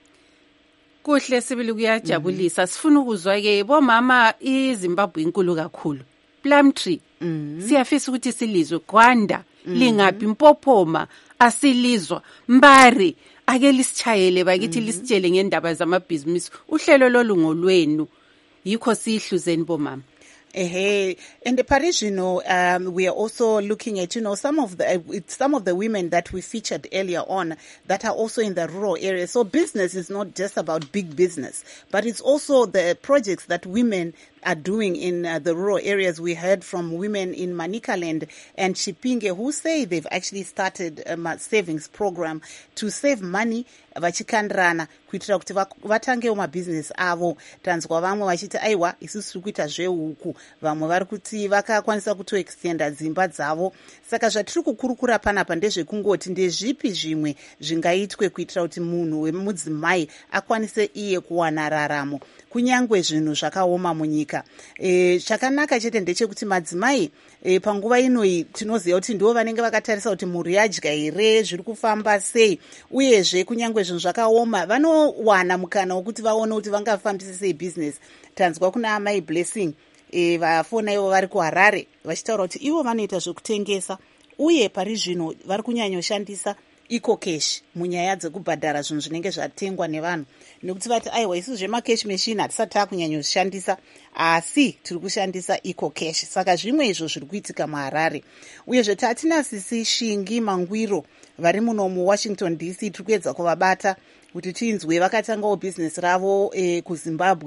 Kuhle sibili kuyajabulisa. Sifuna ukuzwa ke bomama iZimbabwe inkulu kakhulu. Plumtree. Siyafisa ukuthi silizwe Gwanda, Lingapi, Mpophoma, asilizwa Mbari. Ake lisichayele bakithi lisitshele ngendaba zamabhizinisi. Uhlelo lolu ngolwenu. Yikho sihluzeni bomama. Uh, in the Parisian, um, we are also looking at, you know, some of the uh, some of the women that we featured earlier on that are also in the rural areas. So business is not just about big business, but it's also the projects that women are doing in uh, the rural areas. We heard from women in Manicaland and Chipinge who say they've actually started a savings program to save money vachikandirana kuitira kuti vatangewo mabhizinesi avo. Tanzwa vamwe vachiti aiwa isusu tiri kuita zvehuku, vamwe vari kuti vakakwanisa kutoextenda dzimba dzavo. Saka zvatiri kukurukura panapa ndezvekungoti ndezvipi zvimwe zvingaitwe kuitira kuti munhu wemudzimai akwanise iye kuwana raramo kunyangwe zvinhu zvakaoma munyika. E, chakanaka chete ndechekuti madzimai e, panguva inoi tinoziva kuti ndivo vanenge vakatarisa kuti mhuri yadya here, zviri kufamba sei, uyezve kunyangwe zvinhu zvakaoma vanowana mukana wokuti vaone kuti vangafambisa sei business. Tanzwa kuna amai Blessing e, vafona ivo vari kuHarare vachitaura kuti ivo vanoita zvekutengesa, uye pari zvino vari kunyanyoshandisa eco cash munyaya dzekubhadhara zvinhu zvinenge zvatengwa nevanhu, nekuti vati aiwa isusu zvemacash machine hatisati takunyanyoshandisa, asi tiri kushandisa eco cash. Saka zvimwe izvo zviri kuitika muHarare. Uyezve tatina Sisi Shingi Mangwiro vari muno muWashington D C, tiri kuedza kuvabata kuti tinzwe vakatangawo business ravo e, kuZimbabwe.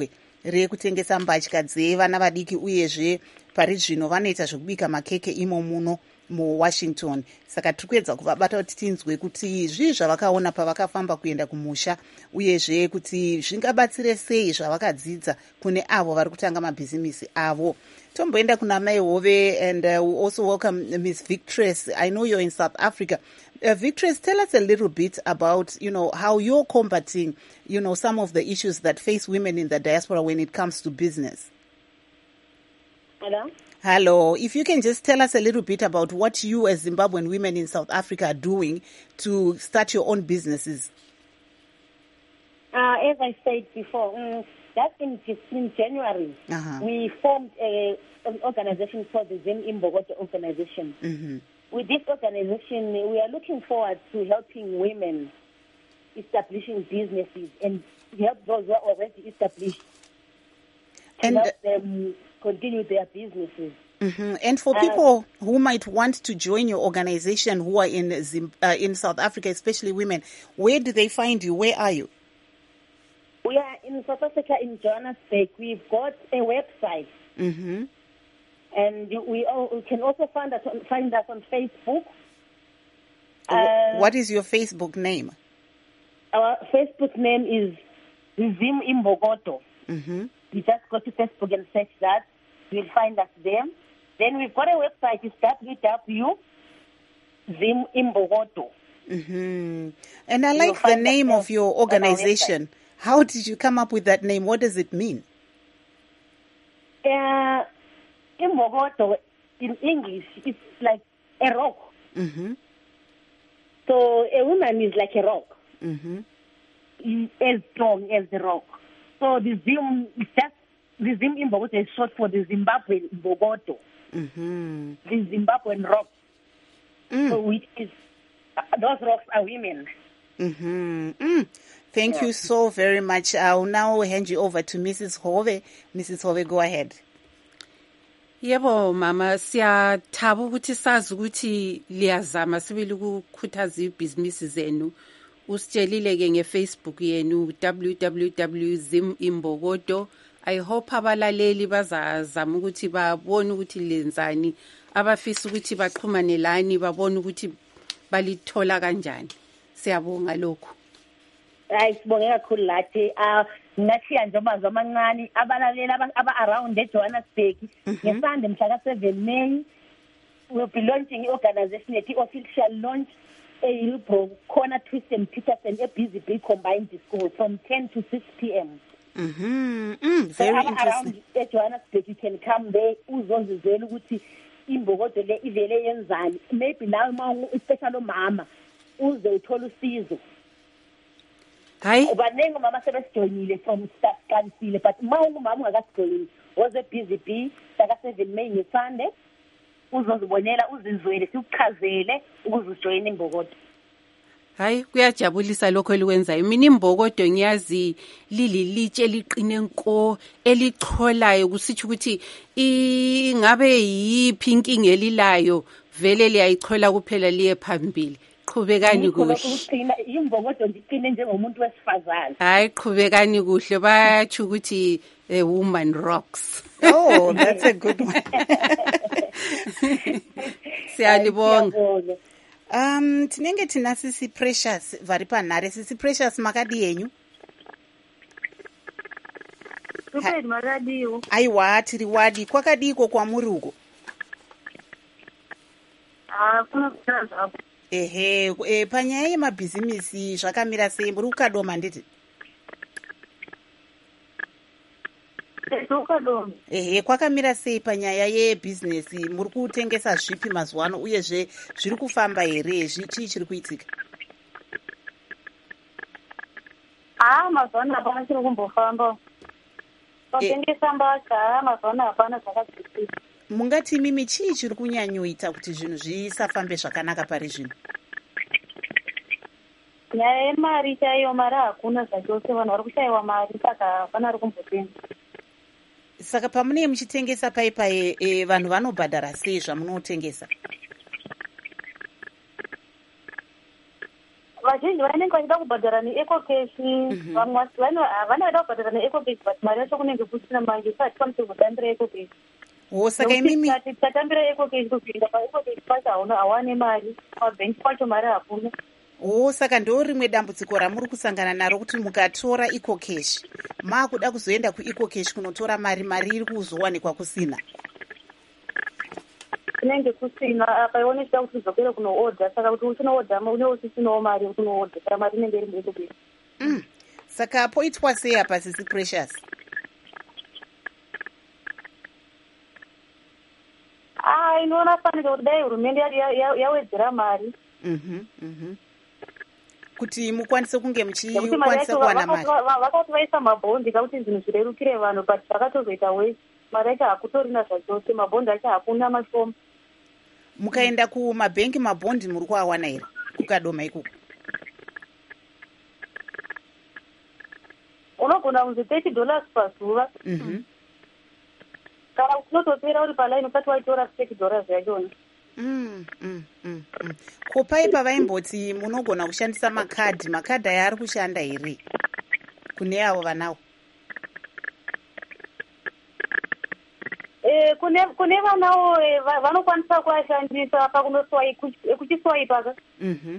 rekutengesa mbatya dzevana vadiki, uyezve pari zvino vanoita zvekubika makeke imo muno muwashington. Saka tiri kuedza kuvabata kuti tinzwe kuti zvii zvavakaona pavakafamba kuenda kumusha, uyezve kuti zvingabatsire sei zvavakadzidza kune avo vari kutanga mabhizimisi avo. Tomboenda kuna Mai Hove, and uh, we also welcome Miss Victress. I know you're in South Africa. Uh, Victress, tell us a little bit about, you know, how you're combating, you know, some of the issues that face women in the diaspora when it comes to business. Hello? Hello. If you can just tell us a little bit about what you as Zimbabwean women in South Africa are doing to start your own businesses. Uh, as I said before, um, that in, in January, Uh-huh. we formed a, an organization called the Zim Imbogoto Organization. Mm-hmm. With this organization, we are looking forward to helping women establishing businesses and help those who are already established And, and help them continue their businesses. Mm-hmm. And for Uh, people who might want to join your organization who are in Zim- uh, in South Africa, especially women, where do they find you? Where are you? We are in South Africa, in Johannesburg. We've got a website, Mm-hmm. and we, all, we can also find us on, find us on Facebook. Wh- Uh, what is your Facebook name? Our Facebook name is Zim Imbogoto. Mm-hmm. You just go to Facebook and search that. You'll find us there. Then we've got a website. It's w w w dot zim imbogoto. Mm-hmm. And I You'll like the find name that of your on our organization. How did you come up with that name? What does it mean? Uh, Imbogoto, in English, it's like a rock. Mm-hmm. So a woman is like a rock, Mm-hmm. as strong as the rock. So the Zim, it's just, the Zim Imbogoto is short for the Zimbabwean Imbogoto, Mm-hmm. the Zimbabwean rock. Mm. So which is, uh, those rocks are women. Mm-hmm. Mm. Thank Yeah. you so very much. I'll now hand you over to Missus Hove. Missus Hove, go ahead. Yebo mama, siyathaba ukuthi sazi ukuthi liyazama sibili ukukhuthaza ibhizinisi zenu. Usitshelile ke ngeFacebook yenu w w w dot zim imbogoto. I hope abalaleli bazazama ukuthi babone ukuthi lenzani, abafisa ukuthi baxhumane lani babone ukuthi balithola kanjani. Siyabonga lokho. Hayi sibonge kakhulu lathi ah ngashiya nje amazi amancane abalaleli aba- aba-around eJohannesburg ngesande mhla ka-seven May we'll be launching i-organization yethu i-official launch e-Hillbrow khona Twist and Peterson e-Busy Bee Combined School from ten to six p m Mm-hmm. Mm. So Very aba-around interesting. eJohannesburg you can come there uzozizwela ukuthi imbokodo le ivele yenzani, maybe nawe uma especially umama uze uthole usizo. Hayi Baningi umama sebesijoyinile from start qanisile, but uma ungumama ungakasijoyini woze Busy Bee saka seven May ngeSunday uzozibonela uzizwele sikuchazele ukuze ujoyine imbokodo. Hayi kuyajabulisa lokho elikwenzayo. Mina imbokodo ngiyazi lililitshe liqine nko elicholayo kusitsho ukuthi ingabe yiphi inkinga elilayo vele liyayichola kuphela liye phambili. Qhubekani kuhle. Ukuqina imbokodo ngiqine njengomuntu wesifazane. Hayi qhubekani kuhle bayathi ukuthi a woman rocks. Oh, that's a good one. Siyalibonga. Siyabonga. Um, tinenge tina Sisi Precious vari panhare. Sisi Precious, makadi yenyu? Kupedi makadiwo. Aiwa, tiri wadi. Kwakadiko kwamuri uko? Ah, kuna kutanza hapo. Ehe, e, panyaya yemabhizimisi zvakamira sei? Muri kukadoma nditi? Ukadoma. Ehe, kwakamira sei panyaya yebhizinesi? Muri kutengesa zvipi mazuva ano uyezve zviri kufamba here? Chii chiri kuitika? Ah, mazuva ano hapana chiri kumbofamba. Patengesa mbatya mazuva ano hapana zvakadzikisa. Mungati mimi chii chiri kunyanyoita kuti zvinhu zvisafambe zvakanaka pari zvino? Nyaya yemari chaiyo, mari hakuna zvachose, vanhu vari kushayiwa mari saka hapana ari kumbotenga. Saka pamunenge muchitengesa paipa e, e, vanhu vanobhadhara sei zvamunotengesa? Vazhinji vazhinji vanenge vachida kubhadhara neecocash vamwe havana vada kubhadhara neecocash but mari yacho kunenge kusina manje so hatikwanisi kutambira ecocash. Oh, saka imimi tikatambira ecocash kupinda paecocash pacho hauna hawane mari pabhenki pacho mari hakuna. Oh, saka ndo rimwe dambudziko ramuri kusangana naro kuti mukatora ecocash maakuda kuzoenda kuecocash kunotora mari mari iri kuzowanikwa kusina. Kunenge kusina paione chida kuti uzopere kunoodha saka kuti uchinoodha une usisinawo mari kunoodha saka mari inenge iri muecocash. Mm. Saka poitwa sei apa sisi Precious? Ah, inoona fanike kuti dai hurumende yawedzera mari. Mhm, mhm. Kuti mukwanise kunge muchikwanisa kuwana mari. Vakati vaisa mabhondi kakuti zvinhu zvirerukire vanhu but vakatozoita wese mari yacho hakutorina zvachose mabhondi acho hakuna mashoma. Mukaenda kumabhenki mabhondi muri kuawana here kukadoma ikoko? Unogona kunzi thirty dollars pazuva. Mhm. Kana unotopera uri palaini usati waitora thirty dollars yachona. Mm, mm, mm, mm. Ko paipa vaimboti munogona kushandisa makadhi makadhi aya ari kushanda here kune avo vanawo? Eh, kune kune vanawo vanokwanisa kuashandisa pakuchiswaipa. Mhm.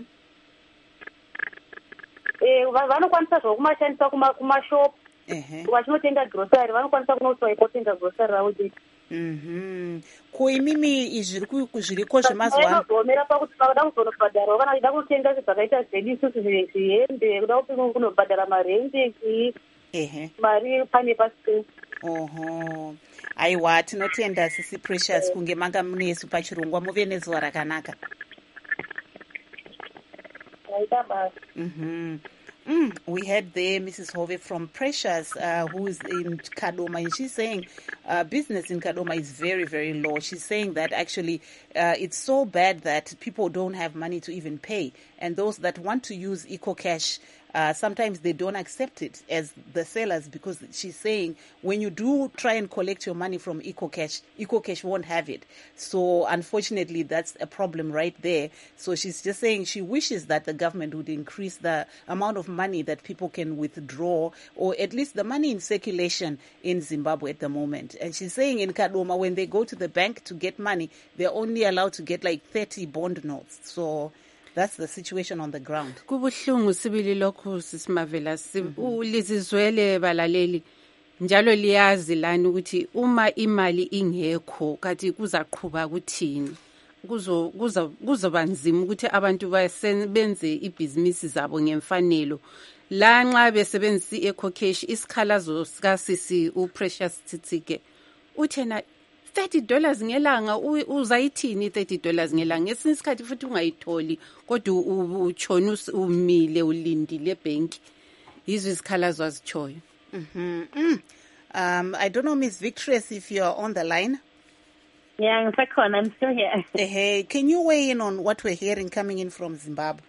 Eh, vanokwanisa zvokumashandisa kumashop. Ehe. Vachinotenga grocery vanokwanisa kunoswaipa kutenga grocery ravo chete. Mhm. Ko imimi izviri kuzviriko zvemazuva ano zvoomera pakuti vada kuzonobhadharawo kana vachida kutenga zvakaita zvedisusu zvihembe kuda kupinga kunobhadhara marenje ehe mari pane pasipesi. Oho. Aiwa, tinotenda sisi Precious kunge manga munesu pachirongwa. Muve nezuva rakanaka. Raita basi. Mhm. Mm, we heard there Missus Hove from Precious, uh, who is in Kadoma, and she's saying uh, business in Kadoma is very, very low. She's saying that actually uh, it's so bad that people don't have money to even pay. And those that want to use EcoCash, uh, sometimes they don't accept it as the sellers, because she's saying when you do try and collect your money from EcoCash, EcoCash won't have it. So unfortunately, that's a problem right there. So she's just saying she wishes that the government would increase the amount of money that people can withdraw, or at least the money in circulation in Zimbabwe at the moment. And she's saying in Kadoma, when they go to the bank to get money, they're only allowed to get like thirty bond notes. So that's the situation on the ground. Kubuhlungu sibili lokho sisimavela ulizizwele balaleli njalo liyazi lani ukuthi uma imali ingekho kathi kuzaqhubha kuthini kuzo kuza kuzobanzima ukuthi abantu basebenze ibhizinisi zabo ngemfanelo la nxa besebenzisa i-EcoCash isikhalazo sika sisi uPrecious Tsitsike uthena thirty dollars ngelanga uzayithini thirty dollars ngelanga ngesinye isikhathi futhi ungayitholi kodwa utshona umile ulindile bank yizo isikhalazo azichoyo. Mhm. Mm. Um I don't know, Miss Victorious, if you're on the line. Yeah, I'm I'm still here. Hey, can you weigh in on what we're hearing coming in from Zimbabwe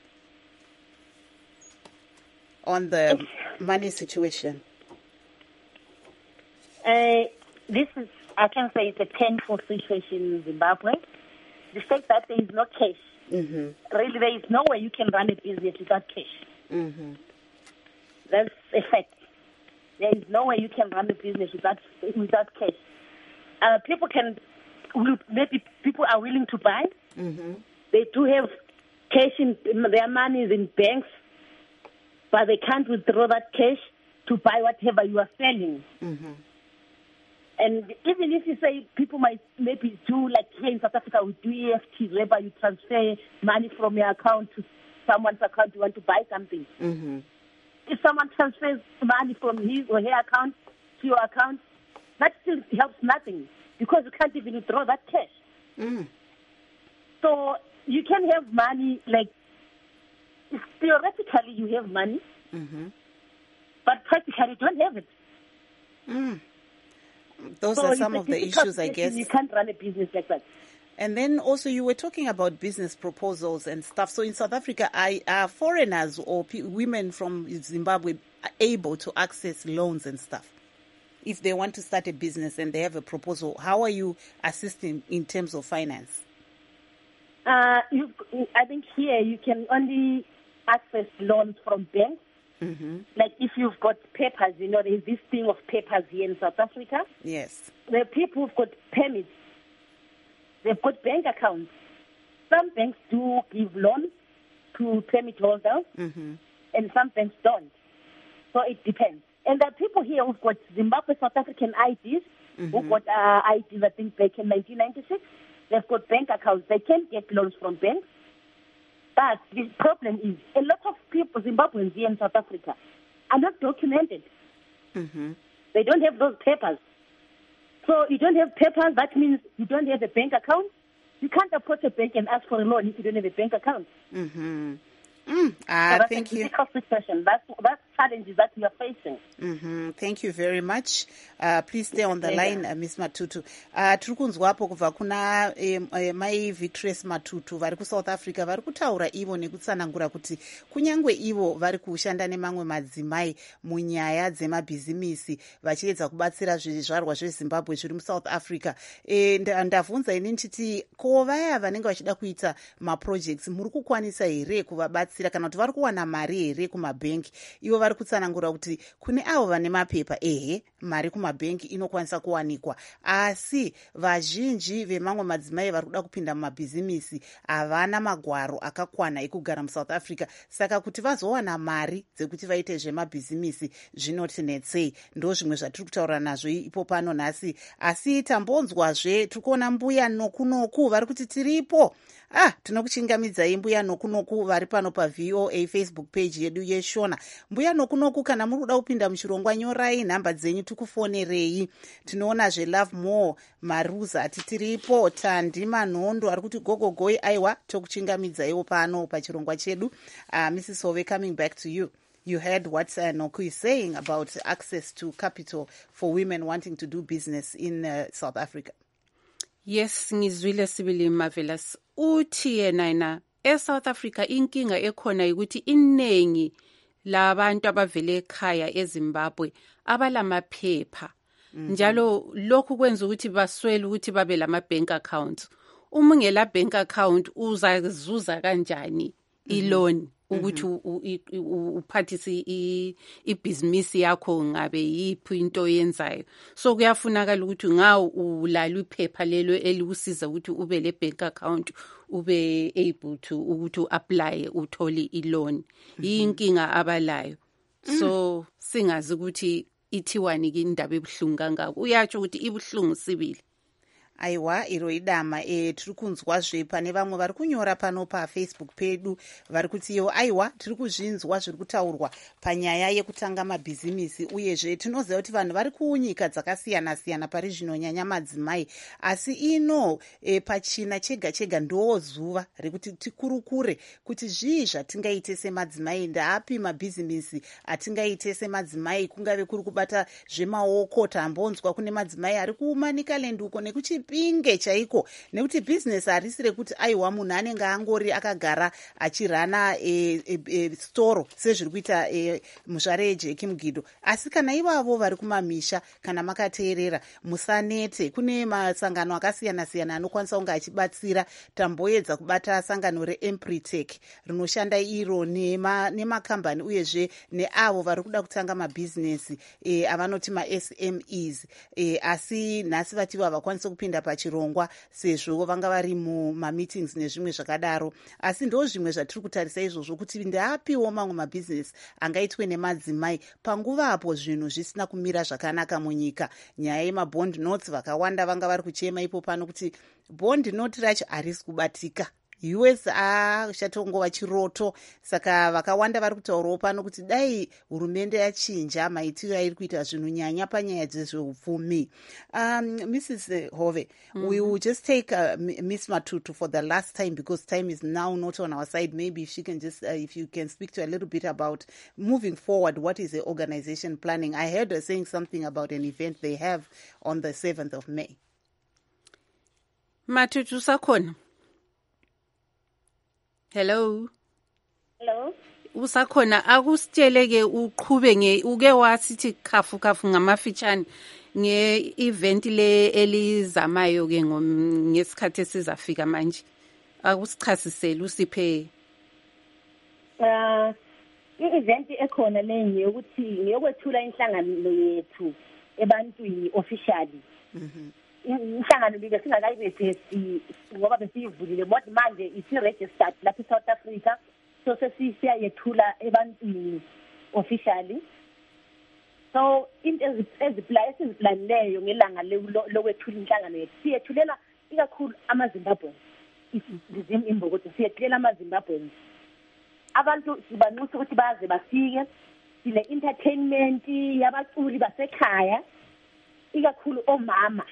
on the money situation? Uh, this is, I can say it's a painful situation in Zimbabwe. The fact that there is no cash, mm-hmm. really there is no way you can run a business without cash. Mm-hmm. That's a fact. There is no way you can run a business without without cash. Uh, people can, maybe people are willing to buy. Mm-hmm. They do have cash in, their money is in banks, but they can't withdraw that cash to buy whatever you are selling. Mm-hmm. And even if you say people might maybe do like here in South Africa, we do E F T, whereby you transfer money from your account to someone's account, you want to buy something. Mm-hmm. If someone transfers money from his or her account to your account, that still helps nothing because you can't even withdraw that cash. Mm. So you can have money, like, theoretically you have money, mm-hmm. but practically you don't have it. Mm. Those so are some of the issues, I guess. You can't run a business like that. And then also you were talking about business proposals and stuff. So in South Africa, are foreigners or p- women from Zimbabwe able to access loans and stuff? If they want to start a business and they have a proposal, how are you assisting in terms of finance? Uh, you, I think here you can only access loans from banks. Mm-hmm. Like if you've got papers, you know, there's this thing of papers here in South Africa. Yes. The people who've got permits, they've got bank accounts. Some banks do give loans to permit holders, Mm-hmm. and some banks don't. So it depends. And there are people here who've got Zimbabwe South African I Ds, Mm-hmm. who've got uh, I Ds, I think, back in nineteen ninety-six. They've got bank accounts. They can get loans from banks. But the problem is a lot of people, Zimbabweans here in South Africa, are not documented. Mm-hmm. They don't have those papers. So you don't have papers, that means you don't have a bank account. You can't approach a bank and ask for a loan if you don't have a bank account. Mm-hmm. Mm. So Ah, that's thank a you. difficult situation. That's, that's challenges that we are facing. Mm-hmm. Thank you very much. Uh, please stay on the line, uh, Miss Matutu. Uh, tiri kunzwapo kubva kuna eh, eh, mai Victress Matutu vari kuSouth Africa vari kutaura ivo nekutsanangura kuti kunyange ivo vari kushanda nemamwe madzimai munyaya dzemabhizimisi vachiedza kubatsira zvizvarwa zveZimbabwe zviri muSouth Africa. E, ndavhunza ini ndichiti ko vaya vanenge vachida kuita maprojects muri kukwanisa here kuvabatsira kana kuti vari kuwana mari here kumabhengi? Ivo vari kutsanangura kuti kune avo vane mapepa ehe mari kumabhengi inokwanisa kuwanikwa, asi vazhinji vemamwe madzimai vari kuda kupinda mumabhizimisi havana magwaro akakwana ekugara muSouth Africa, saka kuti vazowana mari dzekuti vaite zvemabhizimisi zvinotinetsei. Ndo zvimwe zvatiri kutaura nazvo ipo pano nhasi. Asi tambonzwazve tiri kuona mbuya nokunoku vari kuti tiripo. Ah, tinokuchingamidzai mbuya nokunoku vari pano paV O A Facebook page yedu yeshona. Mbuya nokunoku kana muri kuda kupinda muchirongwa nyorai nhamba dzenyu tikufonerei. Tinoona zve Love More Maruza ati tiripo. Tandi Manondo ari kuti gogogoi, aiwa tokuchingamidzaiwo pano pachirongwa chedu. Uh, Missus Hove, coming back to you. You heard what uh, Noku is saying about access to capital for women wanting to do business in uh, South Africa. Yes, ngizwile Sibili Marvelous. Uthi yena ina eSouth Africa inkinga ekhona ukuthi inengi labantu abavele ekhaya eZimbabwe abalamaphepha. Mm-hmm. Njalo lokhu kwenza ukuthi baswele ukuthi babe lama bank accounts. Uma ngela bank account uzazuza kanjani i-loan ukuthi uphathise ibhizinisi yakho ngabe yiphi into oyenzayo? So kuyafunakala ukuthi ngawo ulala iphepha lelo elikusiza ukuthi ube le bank account ube able to ukuthi apply uthole i-loan. Inkinga abalayo. So singazi ukuthi ithiwani indaba ebuhlungu kangako. Uyatsho ukuthi ibuhlungu Sibili. Aiwa, iro idama. E, tiri kunzwazve pane vamwe vari kunyora pano paFacebook pedu vari kuti iwo aiwa tiri kuzvinzwa zviri kutaurwa panyaya yekutanga mabhizimisi, uyezve tinoziva kuti vanhu vari kunyika dzakasiyana siyana pari zvinonyanya madzimai, asi ino e, pachina chega chega ndo zuva rekuti tikurukure kuti zvii zvatingaite semadzimai, ndaapi mabhizimisi atingaite semadzimai, kungave kuri kubata zvemaoko. Tambonzwa kune madzimai ari kuManicaland uko nekuchi pinge chaiko, nekuti business harisi rekuti aiwa munhu anenge angori akagara achirana e, e, e, storo sezviri kuita e, mushare yeJeki Mugido, asi kana ivavo vari kumamisha kana makateerera musanete. Kune masangano akasiyana siyana anokwanisa kunge achibatsira. Tamboedza kubata sangano reEmpritech rinoshanda iro nemakambani nema uyezve neavo vari kuda kutanga mabhizinesi e, avanoti maS M Es e, asi nhasi vati vakwanisa kupinda pachirongwa sezvo vanga vari mumameetings nezvimwe zvakadaro, asi ndo zvimwe zvatiri kutarisa izvozvo kuti ndaapiwo mamwe mabhizinesi angaitwe nemadzimai panguvapo zvinhu zvisina kumira zvakanaka munyika. Nyaya yemabond notes, vakawanda vanga vari kuchema ipo pano kuti bond note racho harisi kubatika. U S A chatongova chiroto, saka vakawanda vari kutaurawo pano kuti dai hurumende yachinja maitiro airi kuita zvinhu nyanya panyaya dzezveupfumi. Um, Missus Hove, mm-hmm. we will just take uh, Miss Matutu for the last time because time is now not on our side. Maybe if she can just, uh, if you can speak to a little bit about moving forward, what is the organization planning? I heard her saying something about an event they have on the seventh of May. Matutu sakhona. Hello. Hello. Usakhona akusitsheleke uqhube nge uke wasithi khafu khafu ngamafitshane nge event le elizamayo ke ngesikhathi esizafika manje. Akusichasisele usiphe. uh i-event ekhona lenye yokuthi ngiyokwethula inhlangano yethu ebantwini officially. Mhm. Inhlangano le singakayibe ngoba besiyivulile but manje isi-registered lapha eSouth Africa, so sesiyayethula ebantwini officially. So into eziplan esiziplanileyo ngelanga lokwethula inhlangano yethu siyethulela ikakhulu amaZimbabweans. Isizim imbokodo siyethulela amaZimbabweans. Abantu sibanxusa ukuthi baze bafike sile entertainment yabaculi basekhaya ikakhulu omama.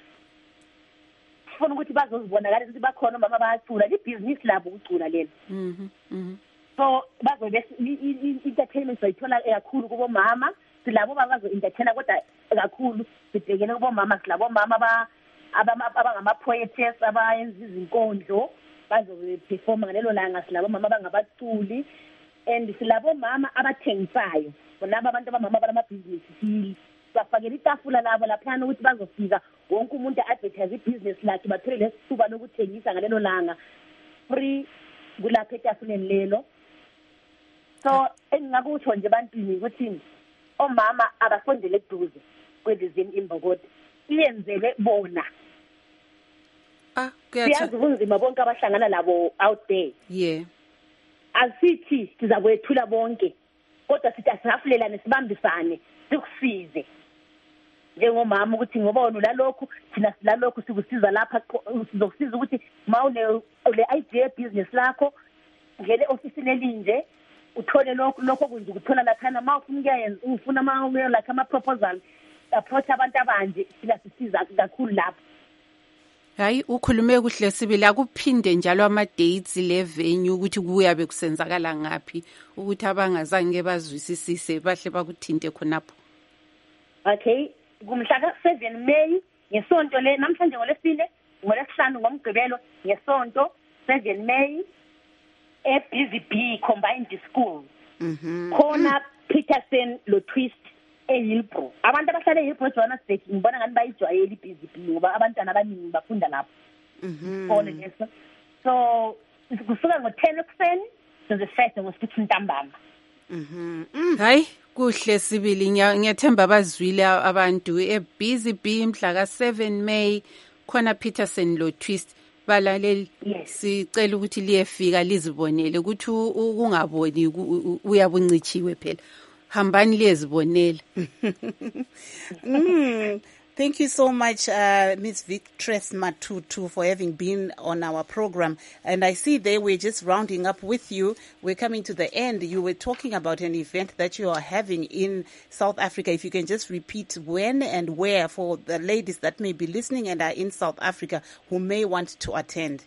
Sifuna ukuthi bazozibonakala ukuthi bakhona omama bayacula libusiness labo ukucula lelo. Mhm. Mhm. So bazobe entertainment sayithola kakhulu kubo mama, silabo bazo entertain kodwa kakhulu sibhekene kubo mama, silabo mama ba abangama poetess abayenza izinkondlo bazobe perform ngalelo langa, silabo mama bangabaculi and silabo mama abathengisayo. Bonaba abantu abamama balama business sili bafakela itafula labo laphana ukuthi bazofika wonke umuntu advertise ibusiness lakhe bathole lesithuba lokuthengisa ngalelo langa free kulapha etafuleni lelo. So engingakutsho nje bantwini ukuthi omama abasondele eduze kwelizini imbokodo iyenzele bona. Ah, siyazi ubunzima bonke abahlangana labo out there. Yeah. Asithi sizakwethula bonke kodwa sithi asihafulelane sibambisane sikusize njengomama ukuthi ngobona lalokhu thina silalokhu sikusiza lapha sizokusiza ukuthi mawune le idea business lakho ngele office lelinje uthole lokho lokho kunje ukuthola laphana mawufuna ukuyenza ufuna mawuye like ama proposal approach abantu abanje siyasiza kakhulu lapha. Hayi ukhulume kuhle Sibili, akuphinde njalo ama dates le venue ukuthi kuyabe kusenzakala ngapi ukuthi abangazange bazwisisise bahle bakuthinte khonapho. Okay, kumhla ka seven May ngesonto le namhlanje ngolesine ngolesihlanu ngomgqibelo ngesonto seven May e B Z B Combined School. Mhm. Khona Peterson lo twist eHillbrow. Abantu abahlala eHillbrow Johannesburg ngibona ngani bayijwayela iB Z B ngoba abantwana abaningi bafunda lapho. Mhm. Khona leso. So kusuka ngo ten ekuseni size first ngo-six ntambama. Mhm. Hayi kuhle Sibili, ngiyathemba bazwile abantu eB Z B mhla ka seven May khona Peterson lo twist. Balaleli sicela ukuthi liyefika lizibonele ukuthi ungaboni uyabuncitshiwe phela. Hambani liyezibonela. Mm. Thank you so much, uh, Miss Victress Matutu, for having been on our program. And I see there we're just rounding up with you. We're coming to the end. You were talking about an event that you are having in South Africa. If you can just repeat when and where for the ladies that may be listening and are in South Africa who may want to attend.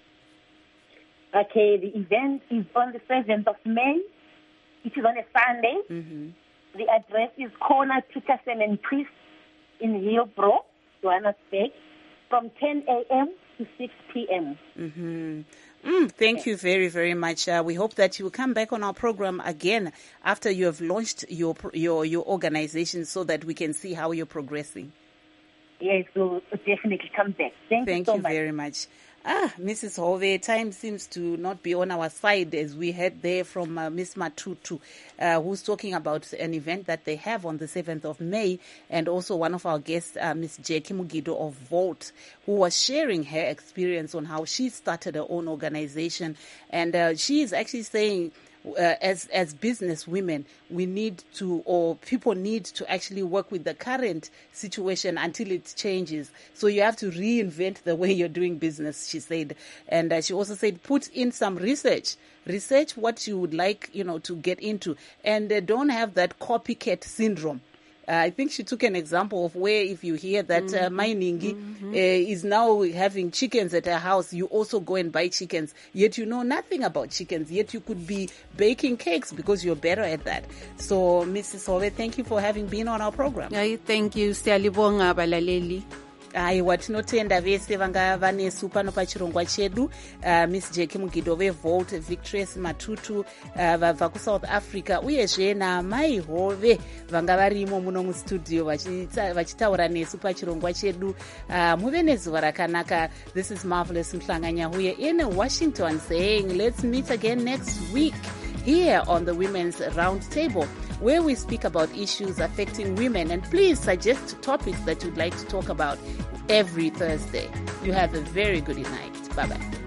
Okay, the event is on the seventh of May. It is on a Sunday. Mm-hmm. The address is Corner Peterson and Priest in Hillbrow, Johannesburg, from ten a.m. to six p.m. Mm-hmm. Mm, thank you very, very much. Uh, we hope that you will come back on our program again after you have launched your your your organization so that we can see how you're progressing. Yes, we'll definitely come back. Thank, Thank you so you much. very much. Ah, Missus Hove, time seems to not be on our side as we heard there from uh, Miss Matutu, uh, who's talking about an event that they have on the seventh of May, and also one of our guests, uh, Miss Jackie Mugido of Volt, who was sharing her experience on how she started her own organization. And uh, she is actually saying, Uh, as as business women, we need to, or people need to actually work with the current situation until it changes. So you have to reinvent the way you're doing business, she said. And uh, she also said, put in some research. Research what you would like, you know, to get into, and uh, don't have that copycat syndrome. Uh, I think she took an example of where if you hear that uh, Mainingi mm-hmm. uh, is now having chickens at her house, you also go and buy chickens, yet you know nothing about chickens, yet you could be baking cakes because you're better at that. So, Missus Hove, thank you for having been on our program. Yeah, thank you. Siyalibonga balaleli. Aiwa tinotenda vese vanga vanesu pano pachirongwa chedu, uh, Miss Jackie Mugido veVolt, Victress Matutu uh, vabva kuSouth Africa, uyezve naMai Hove vanga varimo muno mustudio vachitaura nesu pachirongwa chedu. Uh, muve nezuva rakanaka. This is Marvelous Mhlanga Nyahuye in Washington saying let's meet again next week. here on the Women's Roundtable, where we speak about issues affecting women. And please suggest topics that you'd like to talk about every Thursday. You have a very good night. Bye-bye.